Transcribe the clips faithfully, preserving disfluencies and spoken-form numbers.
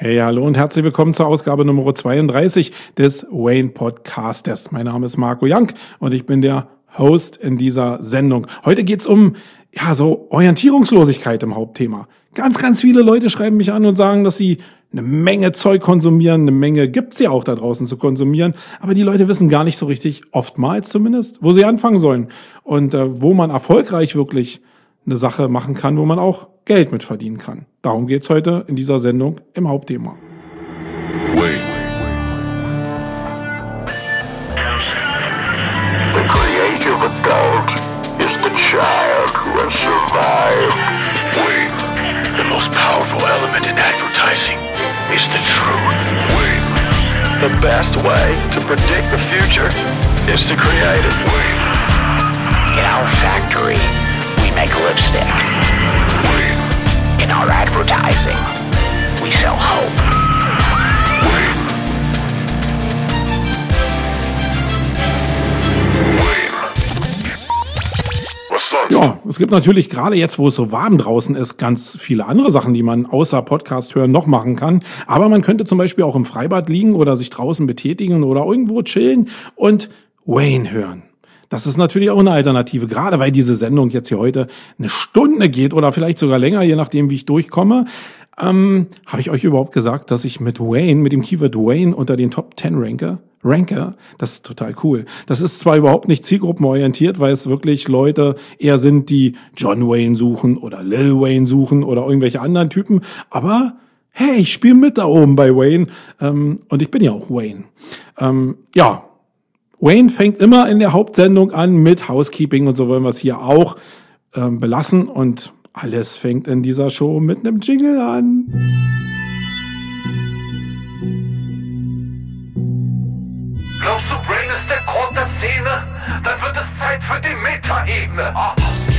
Hey, hallo und herzlich willkommen zur Ausgabe Nummer zweiunddreißig des Wayne Podcasters. Mein Name ist Marco Jank und ich bin der Host in dieser Sendung. Heute geht's um ja so Orientierungslosigkeit im Hauptthema. Ganz, ganz viele Leute schreiben mich an und sagen, dass sie eine Menge Zeug konsumieren, eine Menge gibt's ja auch da draußen zu konsumieren, aber die Leute wissen gar nicht so richtig, oftmals zumindest, wo sie anfangen sollen und äh, wo man erfolgreich wirklich eine Sache machen kann, wo man auch Geld mit verdienen kann. Darum geht's heute in dieser Sendung im Hauptthema. Wait. The creative adult is the child who has survived. Wait. The most powerful element in advertising is the truth. Wait. The best way to predict the future is to create it. Wait. In our factory, we make lipstick. Wait. In our advertising, we sell hope. Wait. Wait. Was sonst? Ja, es gibt natürlich gerade jetzt, wo es so warm draußen ist, ganz viele andere Sachen, die man außer Podcast hören noch machen kann. Aber man könnte zum Beispiel auch im Freibad liegen oder sich draußen betätigen oder irgendwo chillen und Wayne hören. Das ist natürlich auch eine Alternative, gerade weil diese Sendung jetzt hier heute eine Stunde geht oder vielleicht sogar länger, je nachdem, wie ich durchkomme. Ähm, habe ich euch überhaupt gesagt, dass ich mit Wayne, mit dem Keyword Wayne unter den Top zehn ranke? Ranke? Das ist total cool. Das ist zwar überhaupt nicht zielgruppenorientiert, weil es wirklich Leute eher sind, die John Wayne suchen oder Lil Wayne suchen oder irgendwelche anderen Typen, aber hey, ich spiele mit da oben bei Wayne ähm, und ich bin ja auch Wayne. Ähm, ja, Wayne fängt immer in der Hauptsendung an mit Housekeeping und so wollen wir es hier auch ähm, belassen und alles fängt in dieser Show mit einem Jingle an. Glaubst du, Brain ist der Grund der Szene? Dann wird es Zeit für die Meta-Ebene. Ah.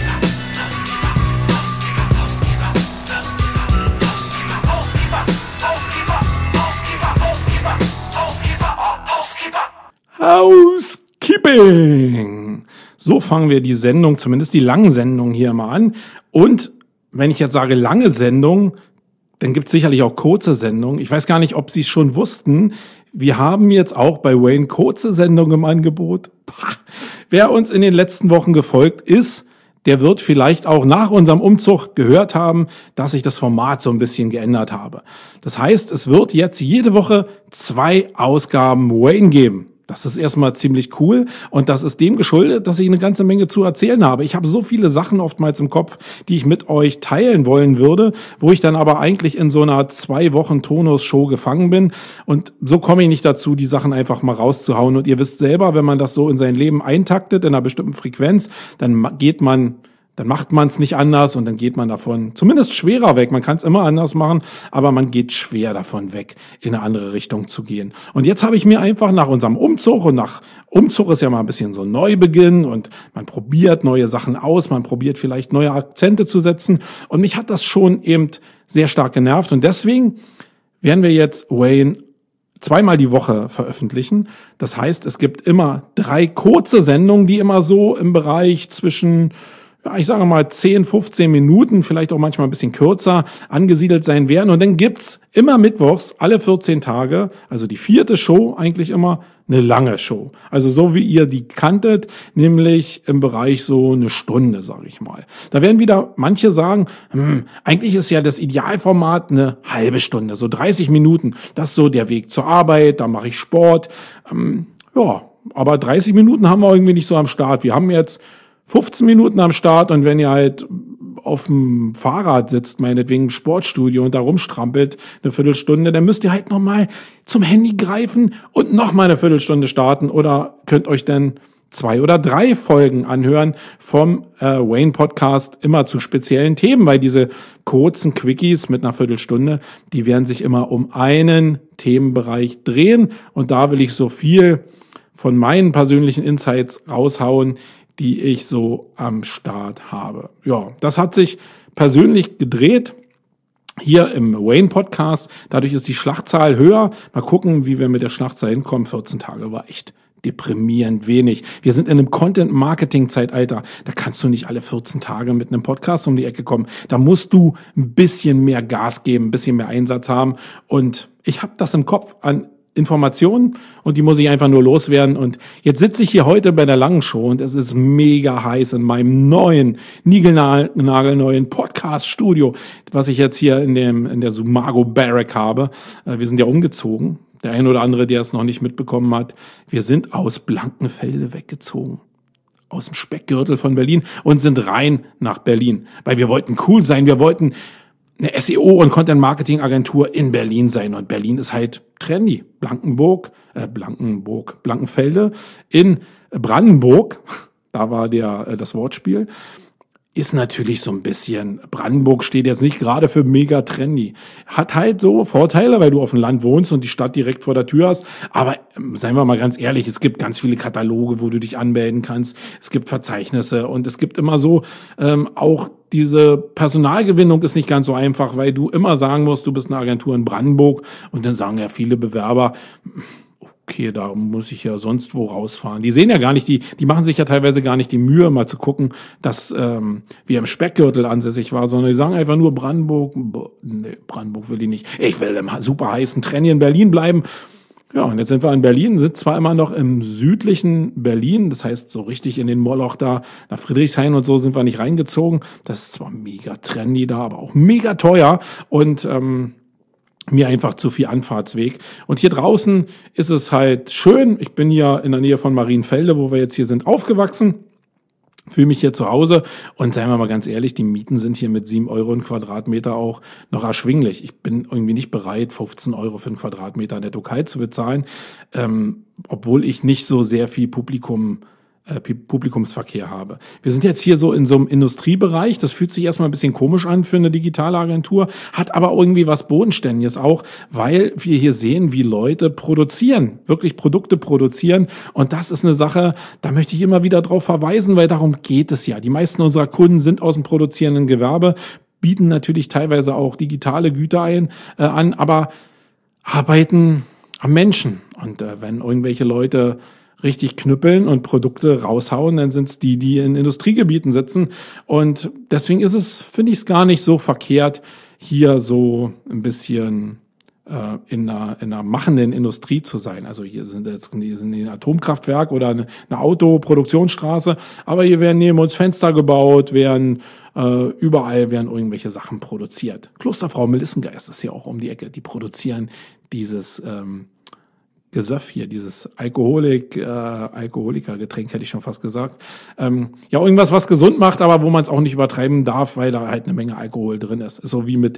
Housekeeping. So fangen wir die Sendung, zumindest die langen Sendungen hier mal an. Und wenn ich jetzt sage lange Sendung, dann gibt es sicherlich auch kurze Sendungen. Ich weiß gar nicht, ob Sie es schon wussten. Wir haben jetzt auch bei Wayne kurze Sendungen im Angebot. Pah. Wer uns in den letzten Wochen gefolgt ist, der wird vielleicht auch nach unserem Umzug gehört haben, dass ich das Format so ein bisschen geändert habe. Das heißt, es wird jetzt jede Woche zwei Ausgaben Wayne geben. Das ist erstmal ziemlich cool und das ist dem geschuldet, dass ich eine ganze Menge zu erzählen habe. Ich habe so viele Sachen oftmals im Kopf, die ich mit euch teilen wollen würde, wo ich dann aber eigentlich in so einer zwei Wochen Tonus-Show gefangen bin und so komme ich nicht dazu, die Sachen einfach mal rauszuhauen. Und ihr wisst selber, wenn man das so in sein Leben eintaktet, in einer bestimmten Frequenz, dann geht man... Dann macht man es nicht anders und dann geht man davon zumindest schwerer weg. Man kann es immer anders machen, aber man geht schwer davon weg, in eine andere Richtung zu gehen. Und jetzt habe ich mir einfach nach unserem Umzug, und nach Umzug ist ja mal ein bisschen so ein Neubeginn und man probiert neue Sachen aus, man probiert vielleicht neue Akzente zu setzen und mich hat das schon eben sehr stark genervt und deswegen werden wir jetzt Wayne zweimal die Woche veröffentlichen. Das heißt, es gibt immer drei kurze Sendungen, die immer so im Bereich zwischen ja, ich sage mal zehn, fünfzehn Minuten, vielleicht auch manchmal ein bisschen kürzer, angesiedelt sein werden. Und dann gibt's immer mittwochs, alle vierzehn Tage, also die vierte Show, eigentlich immer eine lange Show. Also so wie ihr die kanntet, nämlich im Bereich so eine Stunde, sage ich mal. Da werden wieder manche sagen, hm, eigentlich ist ja das Idealformat eine halbe Stunde, so dreißig Minuten. Das ist so der Weg zur Arbeit, da mache ich Sport. Ähm, ja, aber dreißig Minuten haben wir irgendwie nicht so am Start. Wir haben jetzt fünfzehn Minuten am Start und wenn ihr halt auf dem Fahrrad sitzt, meinetwegen im Sportstudio und da rumstrampelt eine Viertelstunde, dann müsst ihr halt nochmal zum Handy greifen und nochmal eine Viertelstunde starten oder könnt euch dann zwei oder drei Folgen anhören vom äh, Wayne Podcast immer zu speziellen Themen, weil diese kurzen Quickies mit einer Viertelstunde, die werden sich immer um einen Themenbereich drehen und da will ich so viel von meinen persönlichen Insights raushauen, die ich so am Start habe. Ja, das hat sich persönlich gedreht hier im Wayne Podcast. Dadurch ist die Schlachtzahl höher. Mal gucken, wie wir mit der Schlachtzahl hinkommen. vierzehn Tage war echt deprimierend wenig. Wir sind in einem Content-Marketing-Zeitalter. Da kannst du nicht alle vierzehn Tage mit einem Podcast um die Ecke kommen. Da musst du ein bisschen mehr Gas geben, ein bisschen mehr Einsatz haben. Und ich habe das im Kopf an Informationen und die muss ich einfach nur loswerden. Und jetzt sitze ich hier heute bei der langen Show und es ist mega heiß in meinem neuen, niegelnagelneuen Podcast-Studio, was ich jetzt hier in dem in der Sumago Barrack habe. Wir sind ja umgezogen. Der ein oder andere, der es noch nicht mitbekommen hat, wir sind aus Blankenfelde weggezogen. Aus dem Speckgürtel von Berlin und sind rein nach Berlin. Weil wir wollten cool sein, wir wollten eine S E O- und Content-Marketing-Agentur in Berlin sein. Und Berlin ist halt trendy. Blankenburg, äh, Blankenburg, Blankenfelde in Brandenburg, da war der äh, das Wortspiel, ist natürlich so ein bisschen, Brandenburg steht jetzt nicht gerade für mega trendy. Hat halt so Vorteile, weil du auf dem Land wohnst und die Stadt direkt vor der Tür hast. Aber ähm, seien wir mal ganz ehrlich, es gibt ganz viele Kataloge, wo du dich anmelden kannst. Es gibt Verzeichnisse und es gibt immer so ähm, auch diese Personalgewinnung ist nicht ganz so einfach, weil du immer sagen musst, du bist eine Agentur in Brandenburg und dann sagen ja viele Bewerber, okay, da muss ich ja sonst wo rausfahren. Die sehen ja gar nicht, die die machen sich ja teilweise gar nicht die Mühe, mal zu gucken, dass ähm, wir im Speckgürtel ansässig war, sondern die sagen einfach nur Brandenburg, nee, Brandenburg will ich nicht. Ich will im super heißen Trenny in Berlin bleiben. Ja, und jetzt sind wir in Berlin, sind zwar immer noch im südlichen Berlin, das heißt so richtig in den Moloch da, nach Friedrichshain und so sind wir nicht reingezogen. Das ist zwar mega trendy da, aber auch mega teuer und ähm, mir einfach zu viel Anfahrtsweg. Und hier draußen ist es halt schön. Ich bin hier in der Nähe von Marienfelde, wo wir jetzt hier sind, aufgewachsen. Fühle mich hier zu Hause und seien wir mal ganz ehrlich, die Mieten sind hier mit sieben Euro ein Quadratmeter auch noch erschwinglich. Ich bin irgendwie nicht bereit, fünfzehn Euro für einen Quadratmeter netto kalt zu bezahlen, ähm, obwohl ich nicht so sehr viel Publikum äh, Publikumsverkehr habe. Wir sind jetzt hier so in so einem Industriebereich, das fühlt sich erstmal ein bisschen komisch an für eine digitale Agentur, hat aber irgendwie was Bodenständiges auch, weil wir hier sehen, wie Leute produzieren, wirklich Produkte produzieren und das ist eine Sache, da möchte ich immer wieder drauf verweisen, weil darum geht es ja. Die meisten unserer Kunden sind aus dem produzierenden Gewerbe, bieten natürlich teilweise auch digitale Güter ein, äh, an, aber arbeiten am Menschen und äh, wenn irgendwelche Leute richtig knüppeln und Produkte raushauen, dann sind es die, die in Industriegebieten sitzen. Und deswegen ist es, finde ich es gar nicht so verkehrt, hier so ein bisschen äh, in, einer, in einer machenden Industrie zu sein. Also hier sind jetzt hier sind ein Atomkraftwerk oder eine, eine Autoproduktionsstraße, aber hier werden neben uns Fenster gebaut, werden äh, überall werden irgendwelche Sachen produziert. Klosterfrau Melissengeist ist hier auch um die Ecke. Die produzieren dieses ähm, Gesöff hier, dieses Alkoholik, äh, Alkoholikergetränk hätte ich schon fast gesagt. Ähm, ja, irgendwas, was gesund macht, aber wo man es auch nicht übertreiben darf, weil da halt eine Menge Alkohol drin ist. Ist so wie mit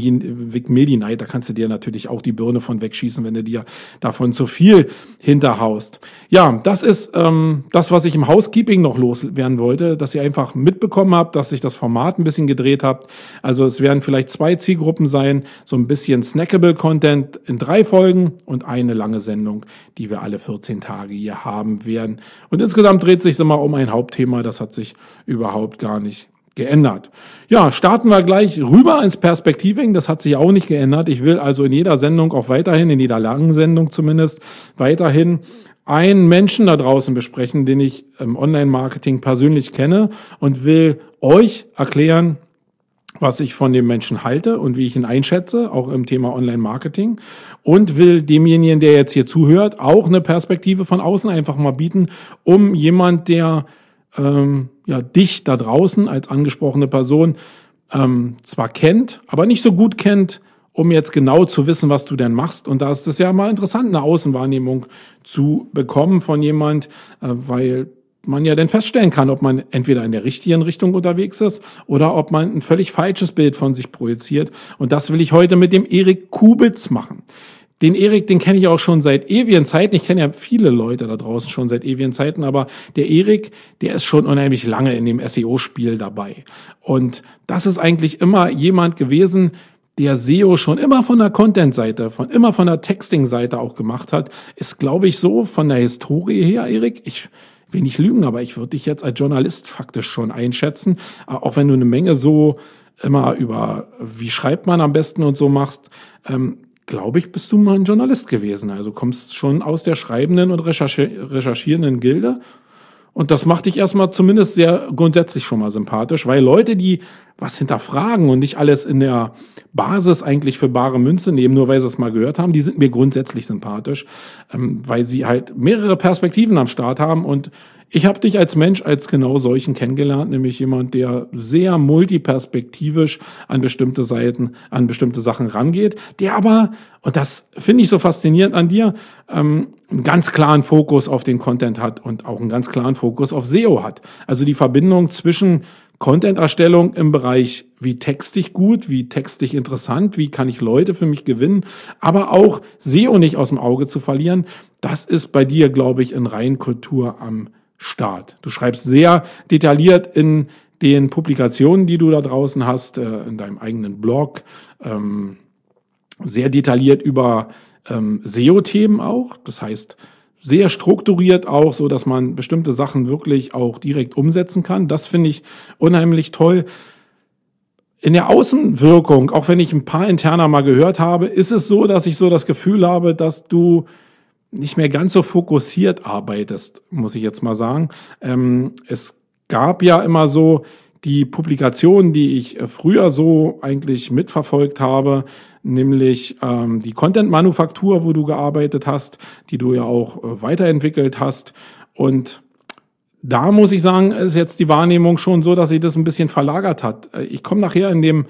Vic Medi-Night, da kannst du dir natürlich auch die Birne von wegschießen, wenn du dir davon zu viel hinterhaust. Ja, das ist ähm, das, was ich im Housekeeping noch loswerden wollte, dass ihr einfach mitbekommen habt, dass sich das Format ein bisschen gedreht habt. Also es werden vielleicht zwei Zielgruppen sein, so ein bisschen snackable Content in drei Folgen und eine lange Sendung, die wir alle vierzehn Tage hier haben werden. Und insgesamt dreht sich immer um ein Hauptthema, das hat sich überhaupt gar nicht geändert. Ja, starten wir gleich rüber ins Perspektiving, das hat sich auch nicht geändert. Ich will also in jeder Sendung auch weiterhin, in jeder langen Sendung zumindest, weiterhin einen Menschen da draußen besprechen, den ich im Online-Marketing persönlich kenne und will euch erklären, was ich von dem Menschen halte und wie ich ihn einschätze, auch im Thema Online-Marketing. Und will demjenigen, der jetzt hier zuhört, auch eine Perspektive von außen einfach mal bieten, um jemand, der ähm, ja dich da draußen als angesprochene Person ähm, zwar kennt, aber nicht so gut kennt, um jetzt genau zu wissen, was du denn machst. Und da ist es ja mal interessant, eine Außenwahrnehmung zu bekommen von jemand, äh, weil man ja dann feststellen kann, ob man entweder in der richtigen Richtung unterwegs ist oder ob man ein völlig falsches Bild von sich projiziert. Und das will ich heute mit dem Erik Kubitz machen. Den Erik, den kenne ich auch schon seit ewigen Zeiten. Ich kenne ja viele Leute da draußen schon seit ewigen Zeiten, aber der Erik, der ist schon unheimlich lange in dem S E O-Spiel dabei. Und das ist eigentlich immer jemand gewesen, der S E O schon immer von der Content-Seite, von immer von der Texting-Seite auch gemacht hat. Ist, glaube ich, so von der Historie her, Erik, ich will nicht lügen, aber ich würde dich jetzt als Journalist faktisch schon einschätzen, auch wenn du eine Menge so immer über, wie schreibt man am besten und so machst. Ähm, glaube ich, bist du mal ein Journalist gewesen. Also kommst schon aus der schreibenden und recherchi- recherchierenden Gilde. Und das macht dich erstmal zumindest sehr grundsätzlich schon mal sympathisch, weil Leute, die was hinterfragen und nicht alles in der Basis eigentlich für bare Münze nehmen, nur weil sie es mal gehört haben, die sind mir grundsätzlich sympathisch, ähm, weil sie halt mehrere Perspektiven am Start haben. Und ich habe dich als Mensch als genau solchen kennengelernt, nämlich jemand, der sehr multiperspektivisch an bestimmte Seiten, an bestimmte Sachen rangeht, der aber, und das finde ich so faszinierend an dir, ähm, einen ganz klaren Fokus auf den Content hat und auch einen ganz klaren Fokus auf S E O hat. Also die Verbindung zwischen Content-Erstellung im Bereich, wie texte ich gut, wie texte ich interessant, wie kann ich Leute für mich gewinnen, aber auch S E O nicht aus dem Auge zu verlieren, das ist bei dir, glaube ich, in Reinkultur am Start. Du schreibst sehr detailliert in den Publikationen, die du da draußen hast, äh, in deinem eigenen Blog, ähm, sehr detailliert über ähm, S E O-Themen auch. Das heißt, sehr strukturiert auch, so dass man bestimmte Sachen wirklich auch direkt umsetzen kann. Das finde ich unheimlich toll. In der Außenwirkung, auch wenn ich ein paar Interner mal gehört habe, ist es so, dass ich so das Gefühl habe, dass du nicht mehr ganz so fokussiert arbeitest, muss ich jetzt mal sagen. Ähm, es gab ja immer so die Publikationen, die ich früher so eigentlich mitverfolgt habe, nämlich ähm, die Content-Manufaktur, wo du gearbeitet hast, die du ja auch äh, weiterentwickelt hast. Und da muss ich sagen, ist jetzt die Wahrnehmung schon so, dass sich das ein bisschen verlagert hat. Ich komme nachher in dem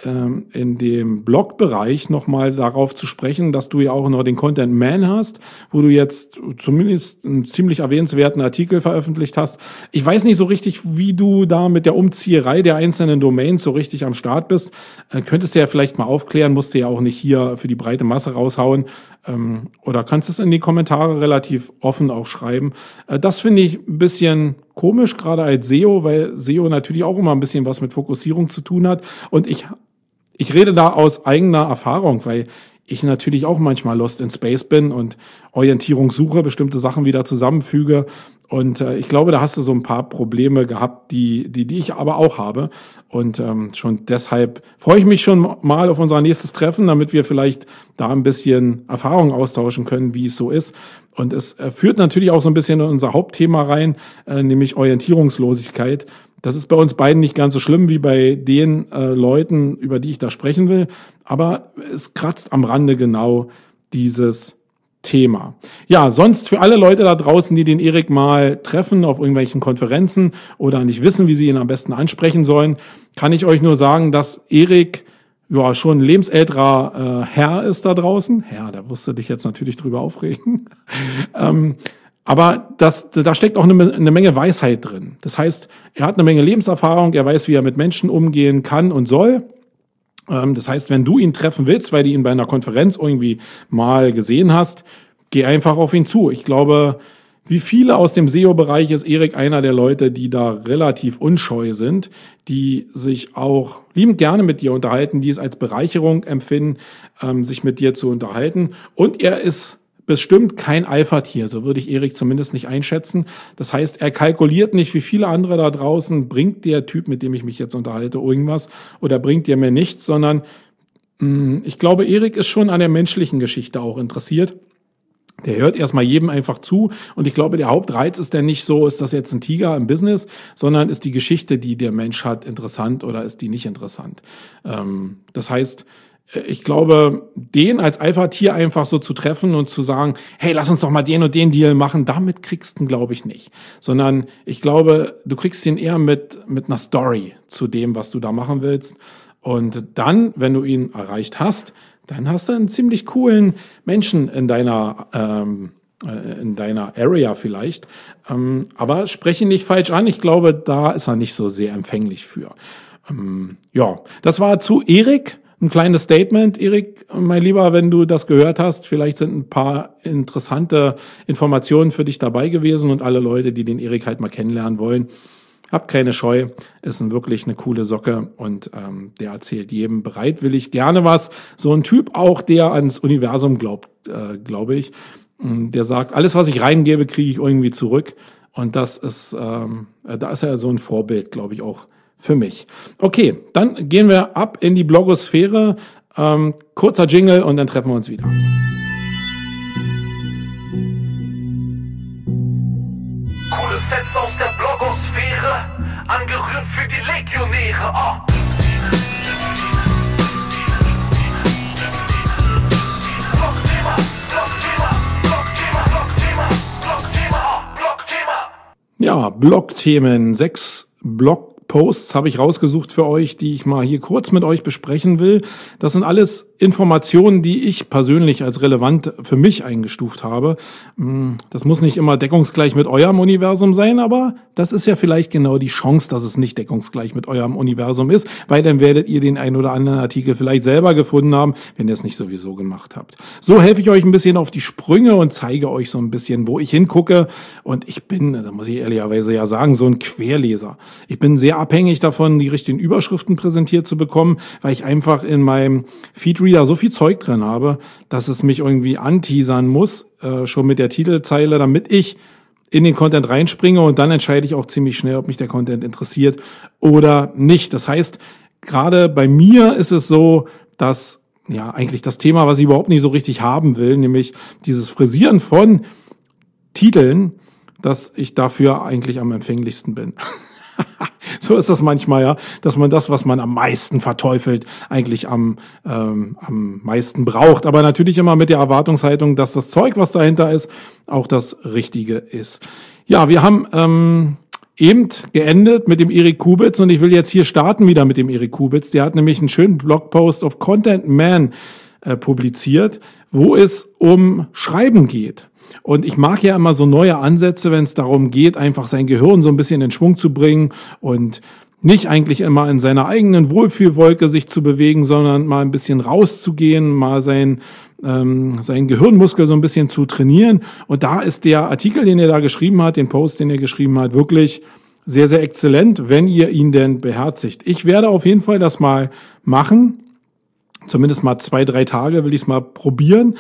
in dem Blog-Bereich nochmal darauf zu sprechen, dass du ja auch noch den Content Man hast, wo du jetzt zumindest einen ziemlich erwähnenswerten Artikel veröffentlicht hast. Ich weiß nicht so richtig, wie du da mit der Umzieherei der einzelnen Domains so richtig am Start bist. Äh, könntest du ja vielleicht mal aufklären, musst du ja auch nicht hier für die breite Masse raushauen. Ähm, oder kannst es in die Kommentare relativ offen auch schreiben. Äh, das finde ich ein bisschen komisch, gerade als S E O, weil S E O natürlich auch immer ein bisschen was mit Fokussierung zu tun hat. Und ich Ich rede da aus eigener Erfahrung, weil ich natürlich auch manchmal lost in space bin und Orientierung suche, bestimmte Sachen wieder zusammenfüge. Und äh, ich glaube, da hast du so ein paar Probleme gehabt, die die, die ich aber auch habe. Und ähm, schon deshalb freue ich mich schon mal auf unser nächstes Treffen, damit wir vielleicht da ein bisschen Erfahrung austauschen können, wie es so ist. Und es äh, führt natürlich auch so ein bisschen in unser Hauptthema rein, äh, nämlich Orientierungslosigkeit. Das ist bei uns beiden nicht ganz so schlimm wie bei den äh, Leuten, über die ich da sprechen will. Aber es kratzt am Rande genau dieses Thema. Ja, sonst für alle Leute da draußen, die den Erik mal treffen auf irgendwelchen Konferenzen oder nicht wissen, wie sie ihn am besten ansprechen sollen, kann ich euch nur sagen, dass Erik ja schon ein lebensälterer äh, Herr ist da draußen. Herr, da musst du dich jetzt natürlich drüber aufregen. ähm, Aber das, da steckt auch eine, eine Menge Weisheit drin. Das heißt, er hat eine Menge Lebenserfahrung, er weiß, wie er mit Menschen umgehen kann und soll. Ähm, das heißt, wenn du ihn treffen willst, weil du ihn bei einer Konferenz irgendwie mal gesehen hast, geh einfach auf ihn zu. Ich glaube, wie viele aus dem S E O-Bereich ist Erik einer der Leute, die da relativ unscheu sind, die sich auch liebend gerne mit dir unterhalten, die es als Bereicherung empfinden, ähm, sich mit dir zu unterhalten. Und er ist bestimmt kein Alpha-Tier, so würde ich Erik zumindest nicht einschätzen. Das heißt, er kalkuliert nicht, wie viele andere da draußen, bringt der Typ, mit dem ich mich jetzt unterhalte, irgendwas oder bringt der mir nichts, sondern mh, ich glaube, Erik ist schon an der menschlichen Geschichte auch interessiert. Der hört erstmal jedem einfach zu und ich glaube, der Hauptreiz ist ja nicht so, ist das jetzt ein Tiger im Business, sondern ist die Geschichte, die der Mensch hat, interessant oder ist die nicht interessant. Ähm, das heißt, ich glaube, den als Alpha-Tier einfach so zu treffen und zu sagen, hey, lass uns doch mal den und den Deal machen, damit kriegst du ihn, glaube ich, nicht. Sondern ich glaube, du kriegst ihn eher mit, mit einer Story zu dem, was du da machen willst. Und dann, wenn du ihn erreicht hast, dann hast du einen ziemlich coolen Menschen in deiner, ähm, in deiner Area vielleicht. Ähm, aber spreche ihn nicht falsch an. Ich glaube, da ist er nicht so sehr empfänglich für. Ähm, ja, das war zu Erik. Ein kleines Statement, Erik, mein Lieber, wenn du das gehört hast, vielleicht sind ein paar interessante Informationen für dich dabei gewesen und alle Leute, die den Erik halt mal kennenlernen wollen, habt keine Scheu, ist ein wirklich eine coole Socke und ähm, der erzählt jedem bereitwillig gerne was. So ein Typ auch, der ans Universum glaubt, äh, glaube ich, der sagt, alles, was ich reingebe, kriege ich irgendwie zurück und das ist, ähm, da ist er so ein Vorbild, glaube ich, auch für mich. Okay, dann gehen wir ab in die Blogosphäre. Ähm, kurzer Jingle und dann treffen wir uns wieder. Coole Sets aus der Blogosphäre, angerührt für die Legionäre. Oh. Blockthema, Blockthema, Blockthema, Blockthema, Blockthema, oh, Blockthema. Ja, Blogthemen, sechs Blogposts habe ich rausgesucht für euch, die ich mal hier kurz mit euch besprechen will. Das sind alles Informationen, die ich persönlich als relevant für mich eingestuft habe. Das muss nicht immer deckungsgleich mit eurem Universum sein, aber das ist ja vielleicht genau die Chance, dass es nicht deckungsgleich mit eurem Universum ist, weil dann werdet ihr den einen oder anderen Artikel vielleicht selber gefunden haben, wenn ihr es nicht sowieso gemacht habt. So helfe ich euch ein bisschen auf die Sprünge und zeige euch so ein bisschen, wo ich hingucke. Und ich bin, da muss ich ehrlicherweise ja sagen, so ein Querleser. Ich bin sehr abhängig davon, die richtigen Überschriften präsentiert zu bekommen, weil ich einfach in meinem Feedreader so viel Zeug drin habe, dass es mich irgendwie anteasern muss, äh, schon mit der Titelzeile, damit ich in den Content reinspringe und dann entscheide ich auch ziemlich schnell, ob mich der Content interessiert oder nicht. Das heißt, gerade bei mir ist es so, dass ja eigentlich das Thema, was ich überhaupt nicht so richtig haben will, nämlich dieses Frisieren von Titeln, dass ich dafür eigentlich am empfänglichsten bin. So ist das manchmal, ja, dass man das, was man am meisten verteufelt, eigentlich am, ähm, am meisten braucht. Aber natürlich immer mit der Erwartungshaltung, dass das Zeug, was dahinter ist, auch das Richtige ist. Ja, wir haben ähm, eben geendet mit dem Erik Kubitz und ich will jetzt hier starten wieder mit dem Erik Kubitz. Der hat nämlich einen schönen Blogpost auf Content Man äh, publiziert, wo es um Schreiben geht. Und ich mag ja immer so neue Ansätze, wenn es darum geht, einfach sein Gehirn so ein bisschen in Schwung zu bringen und nicht eigentlich immer in seiner eigenen Wohlfühlwolke sich zu bewegen, sondern mal ein bisschen rauszugehen, mal sein, ähm, seinen Gehirnmuskel so ein bisschen zu trainieren. Und da ist der Artikel, den er da geschrieben hat, den Post, den er geschrieben hat, wirklich sehr, sehr exzellent, wenn ihr ihn denn beherzigt. Ich werde auf jeden Fall das mal machen. Zumindest mal zwei, drei Tage will ich es mal probieren.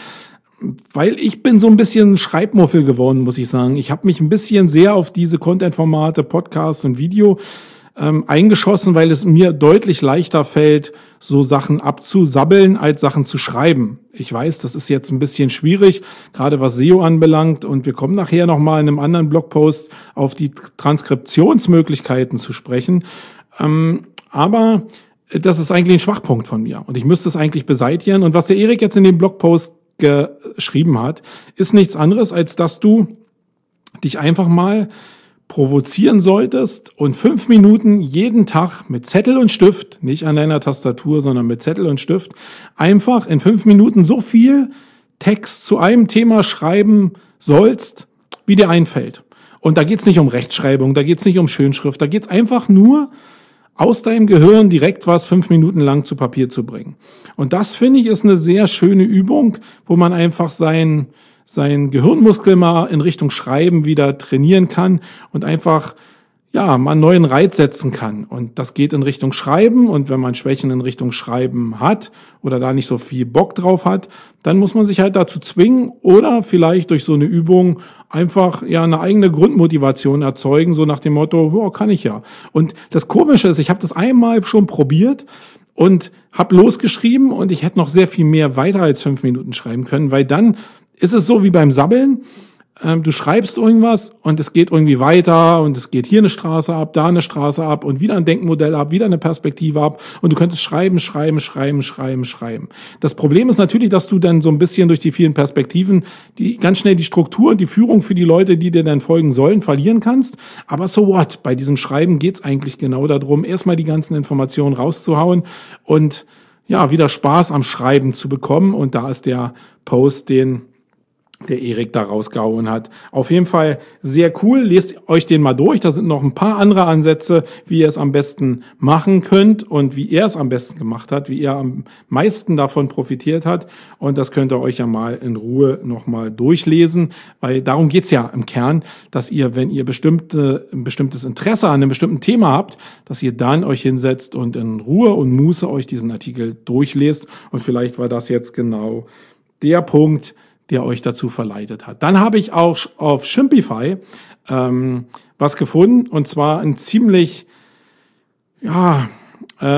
Weil ich bin so ein bisschen Schreibmuffel geworden, muss ich sagen. Ich habe mich ein bisschen sehr auf diese Content-Formate, Podcast und Video ähm, eingeschossen, weil es mir deutlich leichter fällt, so Sachen abzusabbeln, als Sachen zu schreiben. Ich weiß, das ist jetzt ein bisschen schwierig, gerade was S E O anbelangt. Und wir kommen nachher nochmal in einem anderen Blogpost auf die Transkriptionsmöglichkeiten zu sprechen. Ähm, aber das ist eigentlich ein Schwachpunkt von mir. Und ich müsste es eigentlich beseitigen. Und was der Erik jetzt in dem Blogpost geschrieben hat, ist nichts anderes, als dass du dich einfach mal provozieren solltest und fünf Minuten jeden Tag mit Zettel und Stift, nicht an deiner Tastatur, sondern mit Zettel und Stift, einfach in fünf Minuten so viel Text zu einem Thema schreiben sollst, wie dir einfällt. Und da geht's nicht um Rechtschreibung, da geht's nicht um Schönschrift, da geht's einfach nur aus deinem Gehirn direkt was fünf Minuten lang zu Papier zu bringen. Und das, finde ich, ist eine sehr schöne Übung, wo man einfach sein, sein Gehirnmuskel mal in Richtung Schreiben wieder trainieren kann und einfach, ja, mal einen neuen Reiz setzen kann. Und das geht in Richtung Schreiben. Und wenn man Schwächen in Richtung Schreiben hat oder da nicht so viel Bock drauf hat, dann muss man sich halt dazu zwingen oder vielleicht durch so eine Übung einfach ja eine eigene Grundmotivation erzeugen, so nach dem Motto, oh, kann ich ja. Und das Komische ist, ich habe das einmal schon probiert und habe losgeschrieben und ich hätte noch sehr viel mehr weiter als fünf Minuten schreiben können, weil dann ist es so wie beim Sabbeln. Du schreibst irgendwas und es geht irgendwie weiter und es geht hier eine Straße ab, da eine Straße ab und wieder ein Denkmodell ab, wieder eine Perspektive ab und du könntest schreiben, schreiben, schreiben, schreiben, schreiben. Das Problem ist natürlich, dass du dann so ein bisschen durch die vielen Perspektiven die ganz schnell die Struktur und die Führung für die Leute, die dir dann folgen sollen, verlieren kannst. Aber so what? Bei diesem Schreiben geht's eigentlich genau darum, erstmal die ganzen Informationen rauszuhauen und ja, wieder Spaß am Schreiben zu bekommen. Und da ist der Post, den der Erik da rausgehauen hat. Auf jeden Fall sehr cool. Lest euch den mal durch. Da sind noch ein paar andere Ansätze, wie ihr es am besten machen könnt und wie er es am besten gemacht hat, wie er am meisten davon profitiert hat. Und das könnt ihr euch ja mal in Ruhe nochmal durchlesen, weil darum geht's ja im Kern, dass ihr, wenn ihr bestimmte, ein bestimmtes Interesse an einem bestimmten Thema habt, dass ihr dann euch hinsetzt und in Ruhe und Muße euch diesen Artikel durchlest. Und vielleicht war das jetzt genau der Punkt, der euch dazu verleitet hat. Dann habe ich auch auf Shimpify ähm, was gefunden, und zwar ein ziemlich, ja, äh,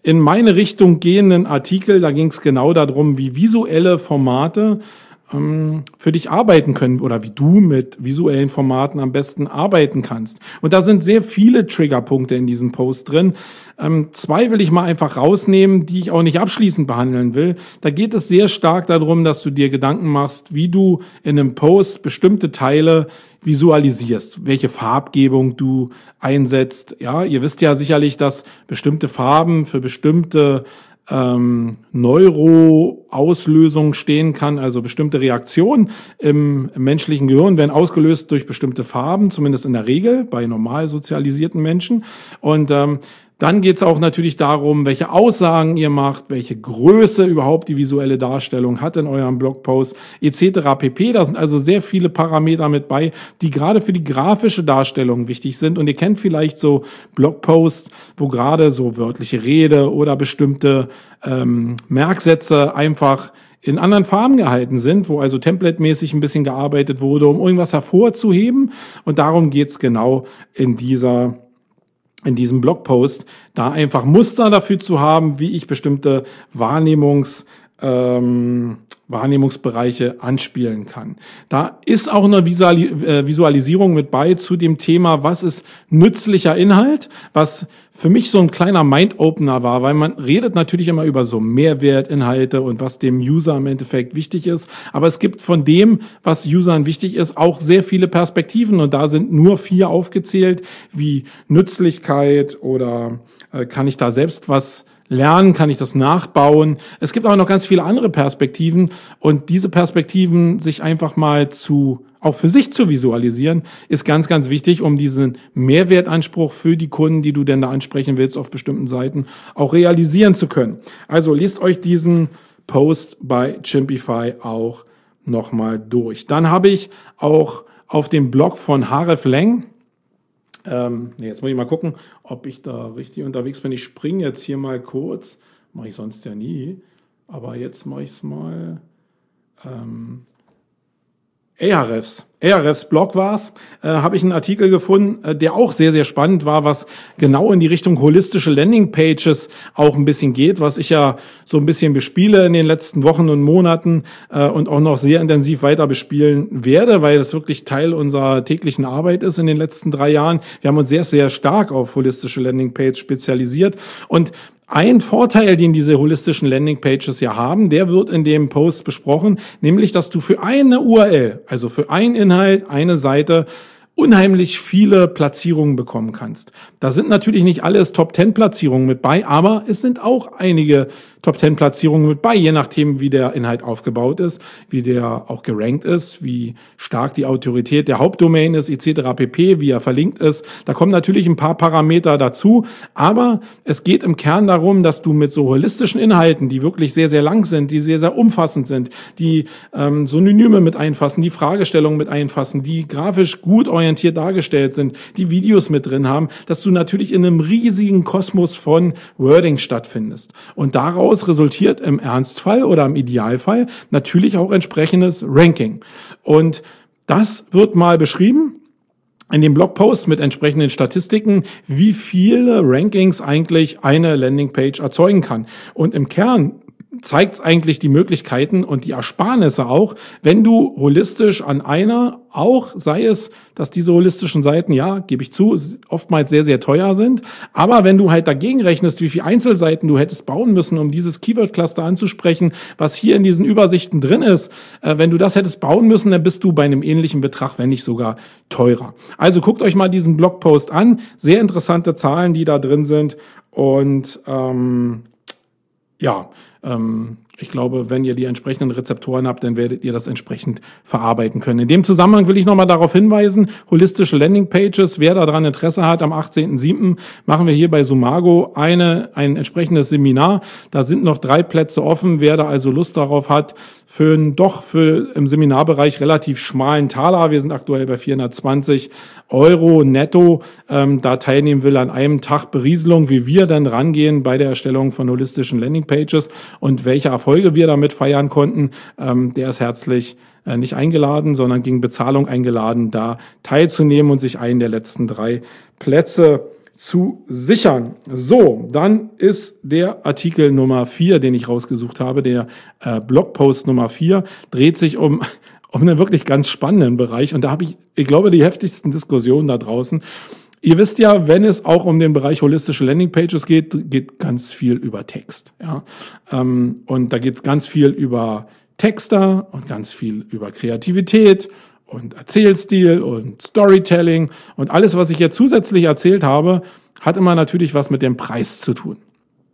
in meine Richtung gehenden Artikel, da ging es genau darum, wie visuelle Formate ähm, für dich arbeiten können oder wie du mit visuellen Formaten am besten arbeiten kannst. Und da sind sehr viele Triggerpunkte in diesem Post drin. Ähm, zwei will ich mal einfach rausnehmen, die ich auch nicht abschließend behandeln will. Da geht es sehr stark darum, dass du dir Gedanken machst, wie du in einem Post bestimmte Teile visualisierst, welche Farbgebung du einsetzt. Ja, ihr wisst ja sicherlich, dass bestimmte Farben für bestimmte ähm, Neuroauslösungen stehen kann, also bestimmte Reaktionen im, im menschlichen Gehirn werden ausgelöst durch bestimmte Farben, zumindest in der Regel bei normal sozialisierten Menschen. Und ähm, dann geht es auch natürlich darum, welche Aussagen ihr macht, welche Größe überhaupt die visuelle Darstellung hat in eurem Blogpost et cetera pp. Da sind also sehr viele Parameter mit bei, die gerade für die grafische Darstellung wichtig sind. Und ihr kennt vielleicht so Blogposts, wo gerade so wörtliche Rede oder bestimmte ähm, Merksätze einfach in anderen Farben gehalten sind, wo also templatemäßig ein bisschen gearbeitet wurde, um irgendwas hervorzuheben. Und darum geht's genau in dieser in diesem Blogpost, da einfach Muster dafür zu haben, wie ich bestimmte Wahrnehmungs, ähm, Wahrnehmungsbereiche anspielen kann. Da ist auch eine Visualisierung mit bei zu dem Thema, was ist nützlicher Inhalt, was für mich so ein kleiner Mind-Opener war, weil man redet natürlich immer über so Mehrwertinhalte und was dem User im Endeffekt wichtig ist, aber es gibt von dem, was Usern wichtig ist, auch sehr viele Perspektiven und da sind nur vier aufgezählt, wie Nützlichkeit oder äh, kann ich da selbst was lernen, kann ich das nachbauen. Es gibt aber noch ganz viele andere Perspektiven und diese Perspektiven sich einfach mal zu, auch für sich zu visualisieren, ist ganz, ganz wichtig, um diesen Mehrwertanspruch für die Kunden, die du denn da ansprechen willst auf bestimmten Seiten, auch realisieren zu können. Also lest euch diesen Post bei Chimpify auch nochmal durch. Dann habe ich auch auf dem Blog von Haref Leng, Ähm, nee, jetzt muss ich mal gucken, ob ich da richtig unterwegs bin. Ich springe jetzt hier mal kurz. Mache ich sonst ja nie. Aber jetzt mache ich es mal. Ähm, Ahrefs. Ahrefs Blog war's. Äh, habe ich einen Artikel gefunden, äh, der auch sehr, sehr spannend war, was genau in die Richtung holistische Landingpages auch ein bisschen geht, was ich ja so ein bisschen bespiele in den letzten Wochen und Monaten äh, und auch noch sehr intensiv weiter bespielen werde, weil das wirklich Teil unserer täglichen Arbeit ist in den letzten drei Jahren. Wir haben uns sehr, sehr stark auf holistische Landingpages spezialisiert und ein Vorteil, den diese holistischen Landingpages ja haben, der wird in dem Post besprochen, nämlich, dass du für eine U R L, also für einen Inhalt, eine Seite, unheimlich viele Platzierungen bekommen kannst. Da sind natürlich nicht alles Top zehn Platzierungen mit bei, aber es sind auch einige Top zehn Platzierungen mit bei, je nachdem, wie der Inhalt aufgebaut ist, wie der auch gerankt ist, wie stark die Autorität der Hauptdomain ist, et cetera pp., wie er verlinkt ist. Da kommen natürlich ein paar Parameter dazu, aber es geht im Kern darum, dass du mit so holistischen Inhalten, die wirklich sehr, sehr lang sind, die sehr, sehr umfassend sind, die ähm, Synonyme mit einfassen, die Fragestellungen mit einfassen, die grafisch gut orientiert dargestellt sind, die Videos mit drin haben, dass du natürlich in einem riesigen Kosmos von Wording stattfindest. Und daraus resultiert im Ernstfall oder im Idealfall natürlich auch entsprechendes Ranking. Und das wird mal beschrieben in dem Blogpost mit entsprechenden Statistiken, wie viele Rankings eigentlich eine Landingpage erzeugen kann. Und im Kern zeigt es eigentlich die Möglichkeiten und die Ersparnisse auch, wenn du holistisch an einer, auch sei es, dass diese holistischen Seiten, ja, gebe ich zu, oftmals sehr, sehr teuer sind, aber wenn du halt dagegen rechnest, wie viele Einzelseiten du hättest bauen müssen, um dieses Keyword-Cluster anzusprechen, was hier in diesen Übersichten drin ist, äh, wenn du das hättest bauen müssen, dann bist du bei einem ähnlichen Betrag, wenn nicht sogar teurer. Also guckt euch mal diesen Blogpost an, sehr interessante Zahlen, die da drin sind und ähm, ja, ähm, ich glaube, wenn ihr die entsprechenden Rezeptoren habt, dann werdet ihr das entsprechend verarbeiten können. In dem Zusammenhang will ich nochmal darauf hinweisen, holistische Landingpages, wer daran Interesse hat, am achtzehnten siebten machen wir hier bei Sumago eine, ein entsprechendes Seminar. Da sind noch drei Plätze offen. Wer da also Lust darauf hat, für einen doch für im Seminarbereich relativ schmalen Taler, wir sind aktuell bei vierhundertzwanzig Euro netto, ähm, da teilnehmen will an einem Tag Berieselung, wie wir dann rangehen bei der Erstellung von holistischen Landingpages und welche Erfolge wir damit feiern konnten, ähm, der ist herzlich äh, nicht eingeladen, sondern gegen Bezahlung eingeladen, da teilzunehmen und sich einen der letzten drei Plätze zu sichern. So, dann ist der Artikel Nummer vier, den ich rausgesucht habe, der äh, Blogpost Nummer vier, dreht sich um, um einen wirklich ganz spannenden Bereich. Und da habe ich, ich glaube, die heftigsten Diskussionen da draußen. Ihr wisst ja, wenn es auch um den Bereich holistische Landingpages geht, geht ganz viel über Text. Ja? Ähm, und da geht es ganz viel über Texter und ganz viel über Kreativität und Erzählstil und Storytelling und alles, was ich jetzt zusätzlich erzählt habe, hat immer natürlich was mit dem Preis zu tun.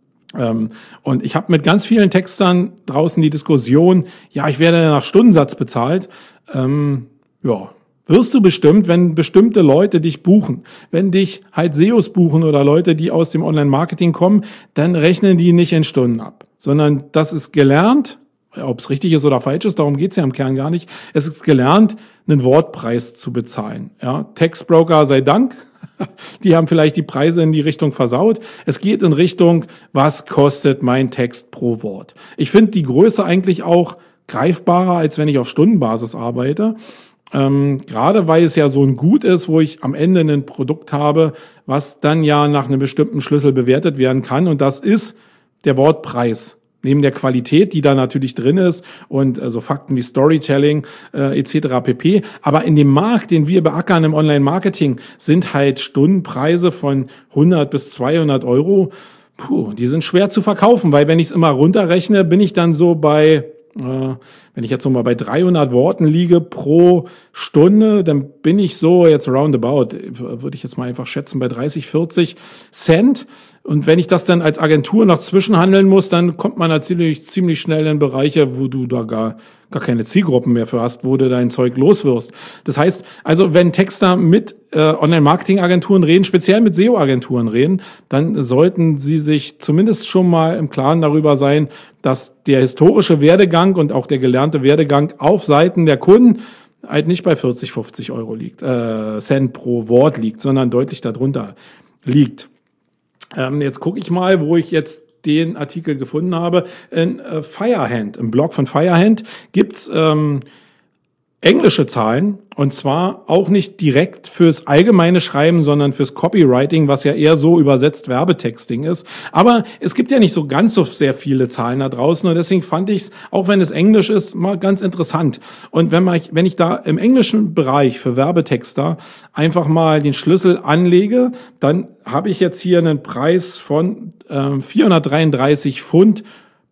Ähm, und ich habe mit ganz vielen Textern draußen die Diskussion, ja, ich werde nach Stundensatz bezahlt. Ähm, ja, wirst du bestimmt, wenn bestimmte Leute dich buchen. Wenn dich halt S E Os buchen oder Leute, die aus dem Online-Marketing kommen, dann rechnen die nicht in Stunden ab, sondern das ist gelernt. Ob es richtig ist oder falsch ist, darum geht's ja im Kern gar nicht. Es ist gelernt, einen Wortpreis zu bezahlen. Ja, Textbroker sei Dank, die haben vielleicht die Preise in die Richtung versaut. Es geht in Richtung, was kostet mein Text pro Wort? Ich finde die Größe eigentlich auch greifbarer, als wenn ich auf Stundenbasis arbeite. Ähm, gerade weil es ja so ein Gut ist, wo ich am Ende ein Produkt habe, was dann ja nach einem bestimmten Schlüssel bewertet werden kann. Und das ist der Wortpreis. Neben der Qualität, die da natürlich drin ist und so also Fakten wie Storytelling äh, et cetera pp. Aber in dem Markt, den wir beackern im Online-Marketing, sind halt Stundenpreise von hundert bis zweihundert Euro. Puh, die sind schwer zu verkaufen, weil wenn ich es immer runterrechne, bin ich dann so bei, äh, wenn ich jetzt so mal bei dreihundert Worten liege pro Stunde, dann bin ich so jetzt roundabout, würde ich jetzt mal einfach schätzen, bei dreißig, vierzig Cent. Und wenn ich das dann als Agentur noch zwischenhandeln muss, dann kommt man natürlich ziemlich schnell in Bereiche, wo du da gar, gar keine Zielgruppen mehr für hast, wo du dein Zeug loswirst. Das heißt, also wenn Texter mit äh, Online-Marketing-Agenturen reden, speziell mit S E O-Agenturen reden, dann sollten sie sich zumindest schon mal im Klaren darüber sein, dass der historische Werdegang und auch der gelernte Werdegang auf Seiten der Kunden halt nicht bei vierzig, fünfzig Euro liegt, äh, Cent pro Wort liegt, sondern deutlich darunter liegt. Ähm, jetzt gucke ich mal, wo ich jetzt den Artikel gefunden habe. In äh, Firehand, im Blog von Firehand gibt's ähm, englische Zahlen und zwar auch nicht direkt fürs allgemeine Schreiben, sondern fürs Copywriting, was ja eher so übersetzt Werbetexting ist. Aber es gibt ja nicht so ganz so sehr viele Zahlen da draußen und deswegen fand ich es, auch wenn es Englisch ist, mal ganz interessant. Und wenn man, wenn ich da im englischen Bereich für Werbetexter einfach mal den Schlüssel anlege, dann habe ich jetzt hier einen Preis von äh, vierhundertdreiunddreißig Pfund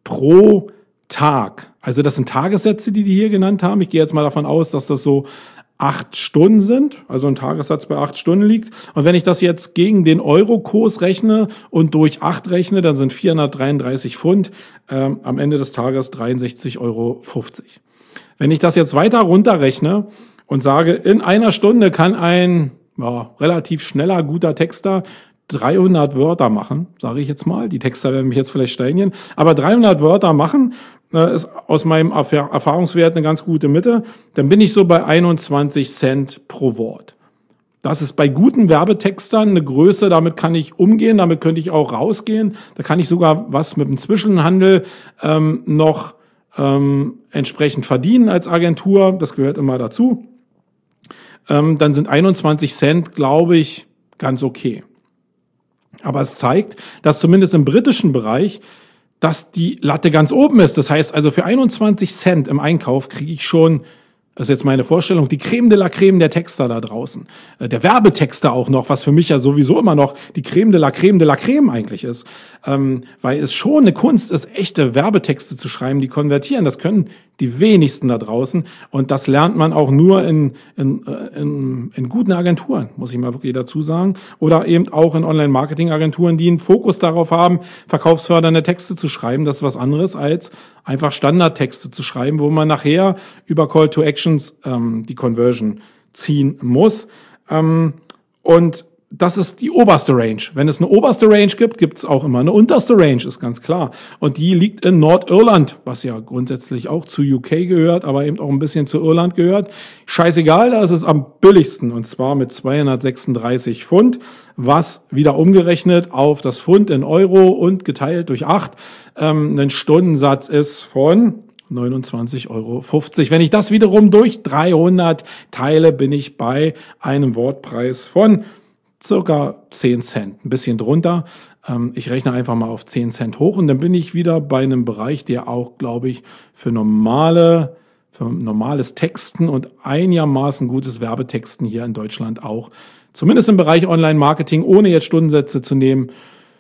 pro Tag. Also das sind Tagessätze, die die hier genannt haben. Ich gehe jetzt mal davon aus, dass das so acht Stunden sind, also ein Tagessatz bei acht Stunden liegt. Und wenn ich das jetzt gegen den Euro-Kurs rechne und durch acht rechne, dann sind vierhundertdreiunddreißig Pfund ähm, am Ende des Tages dreiundsechzig Euro fünfzig. Wenn ich das jetzt weiter runterrechne und sage, in einer Stunde kann ein ja, relativ schneller, guter Texter dreihundert Wörter machen, sage ich jetzt mal. Die Texter werden mich jetzt vielleicht steinigen, aber dreihundert Wörter machen äh, ist aus meinem Erf- Erfahrungswert eine ganz gute Mitte. Dann bin ich so bei einundzwanzig Cent pro Wort. Das ist bei guten Werbetextern eine Größe, damit kann ich umgehen, damit könnte ich auch rausgehen. Da kann ich sogar was mit dem Zwischenhandel ähm, noch ähm, entsprechend verdienen als Agentur. Das gehört immer dazu. Ähm, dann sind einundzwanzig Cent, glaube ich, ganz okay. Aber es zeigt, dass zumindest im britischen Bereich, dass die Latte ganz oben ist. Das heißt also, für einundzwanzig Cent im Einkauf kriege ich schon, das ist jetzt meine Vorstellung, die Creme de la Creme der Texter da draußen. Der Werbetexter auch noch, was für mich ja sowieso immer noch die Creme de la Creme de la Creme eigentlich ist. Ähm, weil es schon eine Kunst ist, echte Werbetexte zu schreiben, die konvertieren. Das können die wenigsten da draußen. Und das lernt man auch nur in, in, in, in guten Agenturen, muss ich mal wirklich dazu sagen. Oder eben auch in Online-Marketing-Agenturen, die einen Fokus darauf haben, verkaufsfördernde Texte zu schreiben. Das ist was anderes, als einfach Standardtexte zu schreiben, wo man nachher über Call to Actions ähm, die Conversion ziehen muss. Ähm, und das ist die oberste Range. Wenn es eine oberste Range gibt, gibt es auch immer eine unterste Range, ist ganz klar. Und die liegt in Nordirland, was ja grundsätzlich auch zu U K gehört, aber eben auch ein bisschen zu Irland gehört. Scheißegal, da ist es am billigsten und zwar mit zweihundertsechsunddreißig Pfund, was wieder umgerechnet auf das Pfund in Euro und geteilt durch acht ähm, ein Stundensatz ist von neunundzwanzig Euro fünfzig. Wenn ich das wiederum durch dreihundert teile, bin ich bei einem Wortpreis von circa zehn Cent, ein bisschen drunter. Ähm, ich rechne einfach mal auf zehn Cent hoch und dann bin ich wieder bei einem Bereich, der auch, glaube ich, für normale, für normales Texten und einigermaßen gutes Werbetexten hier in Deutschland auch, zumindest im Bereich Online-Marketing, ohne jetzt Stundensätze zu nehmen,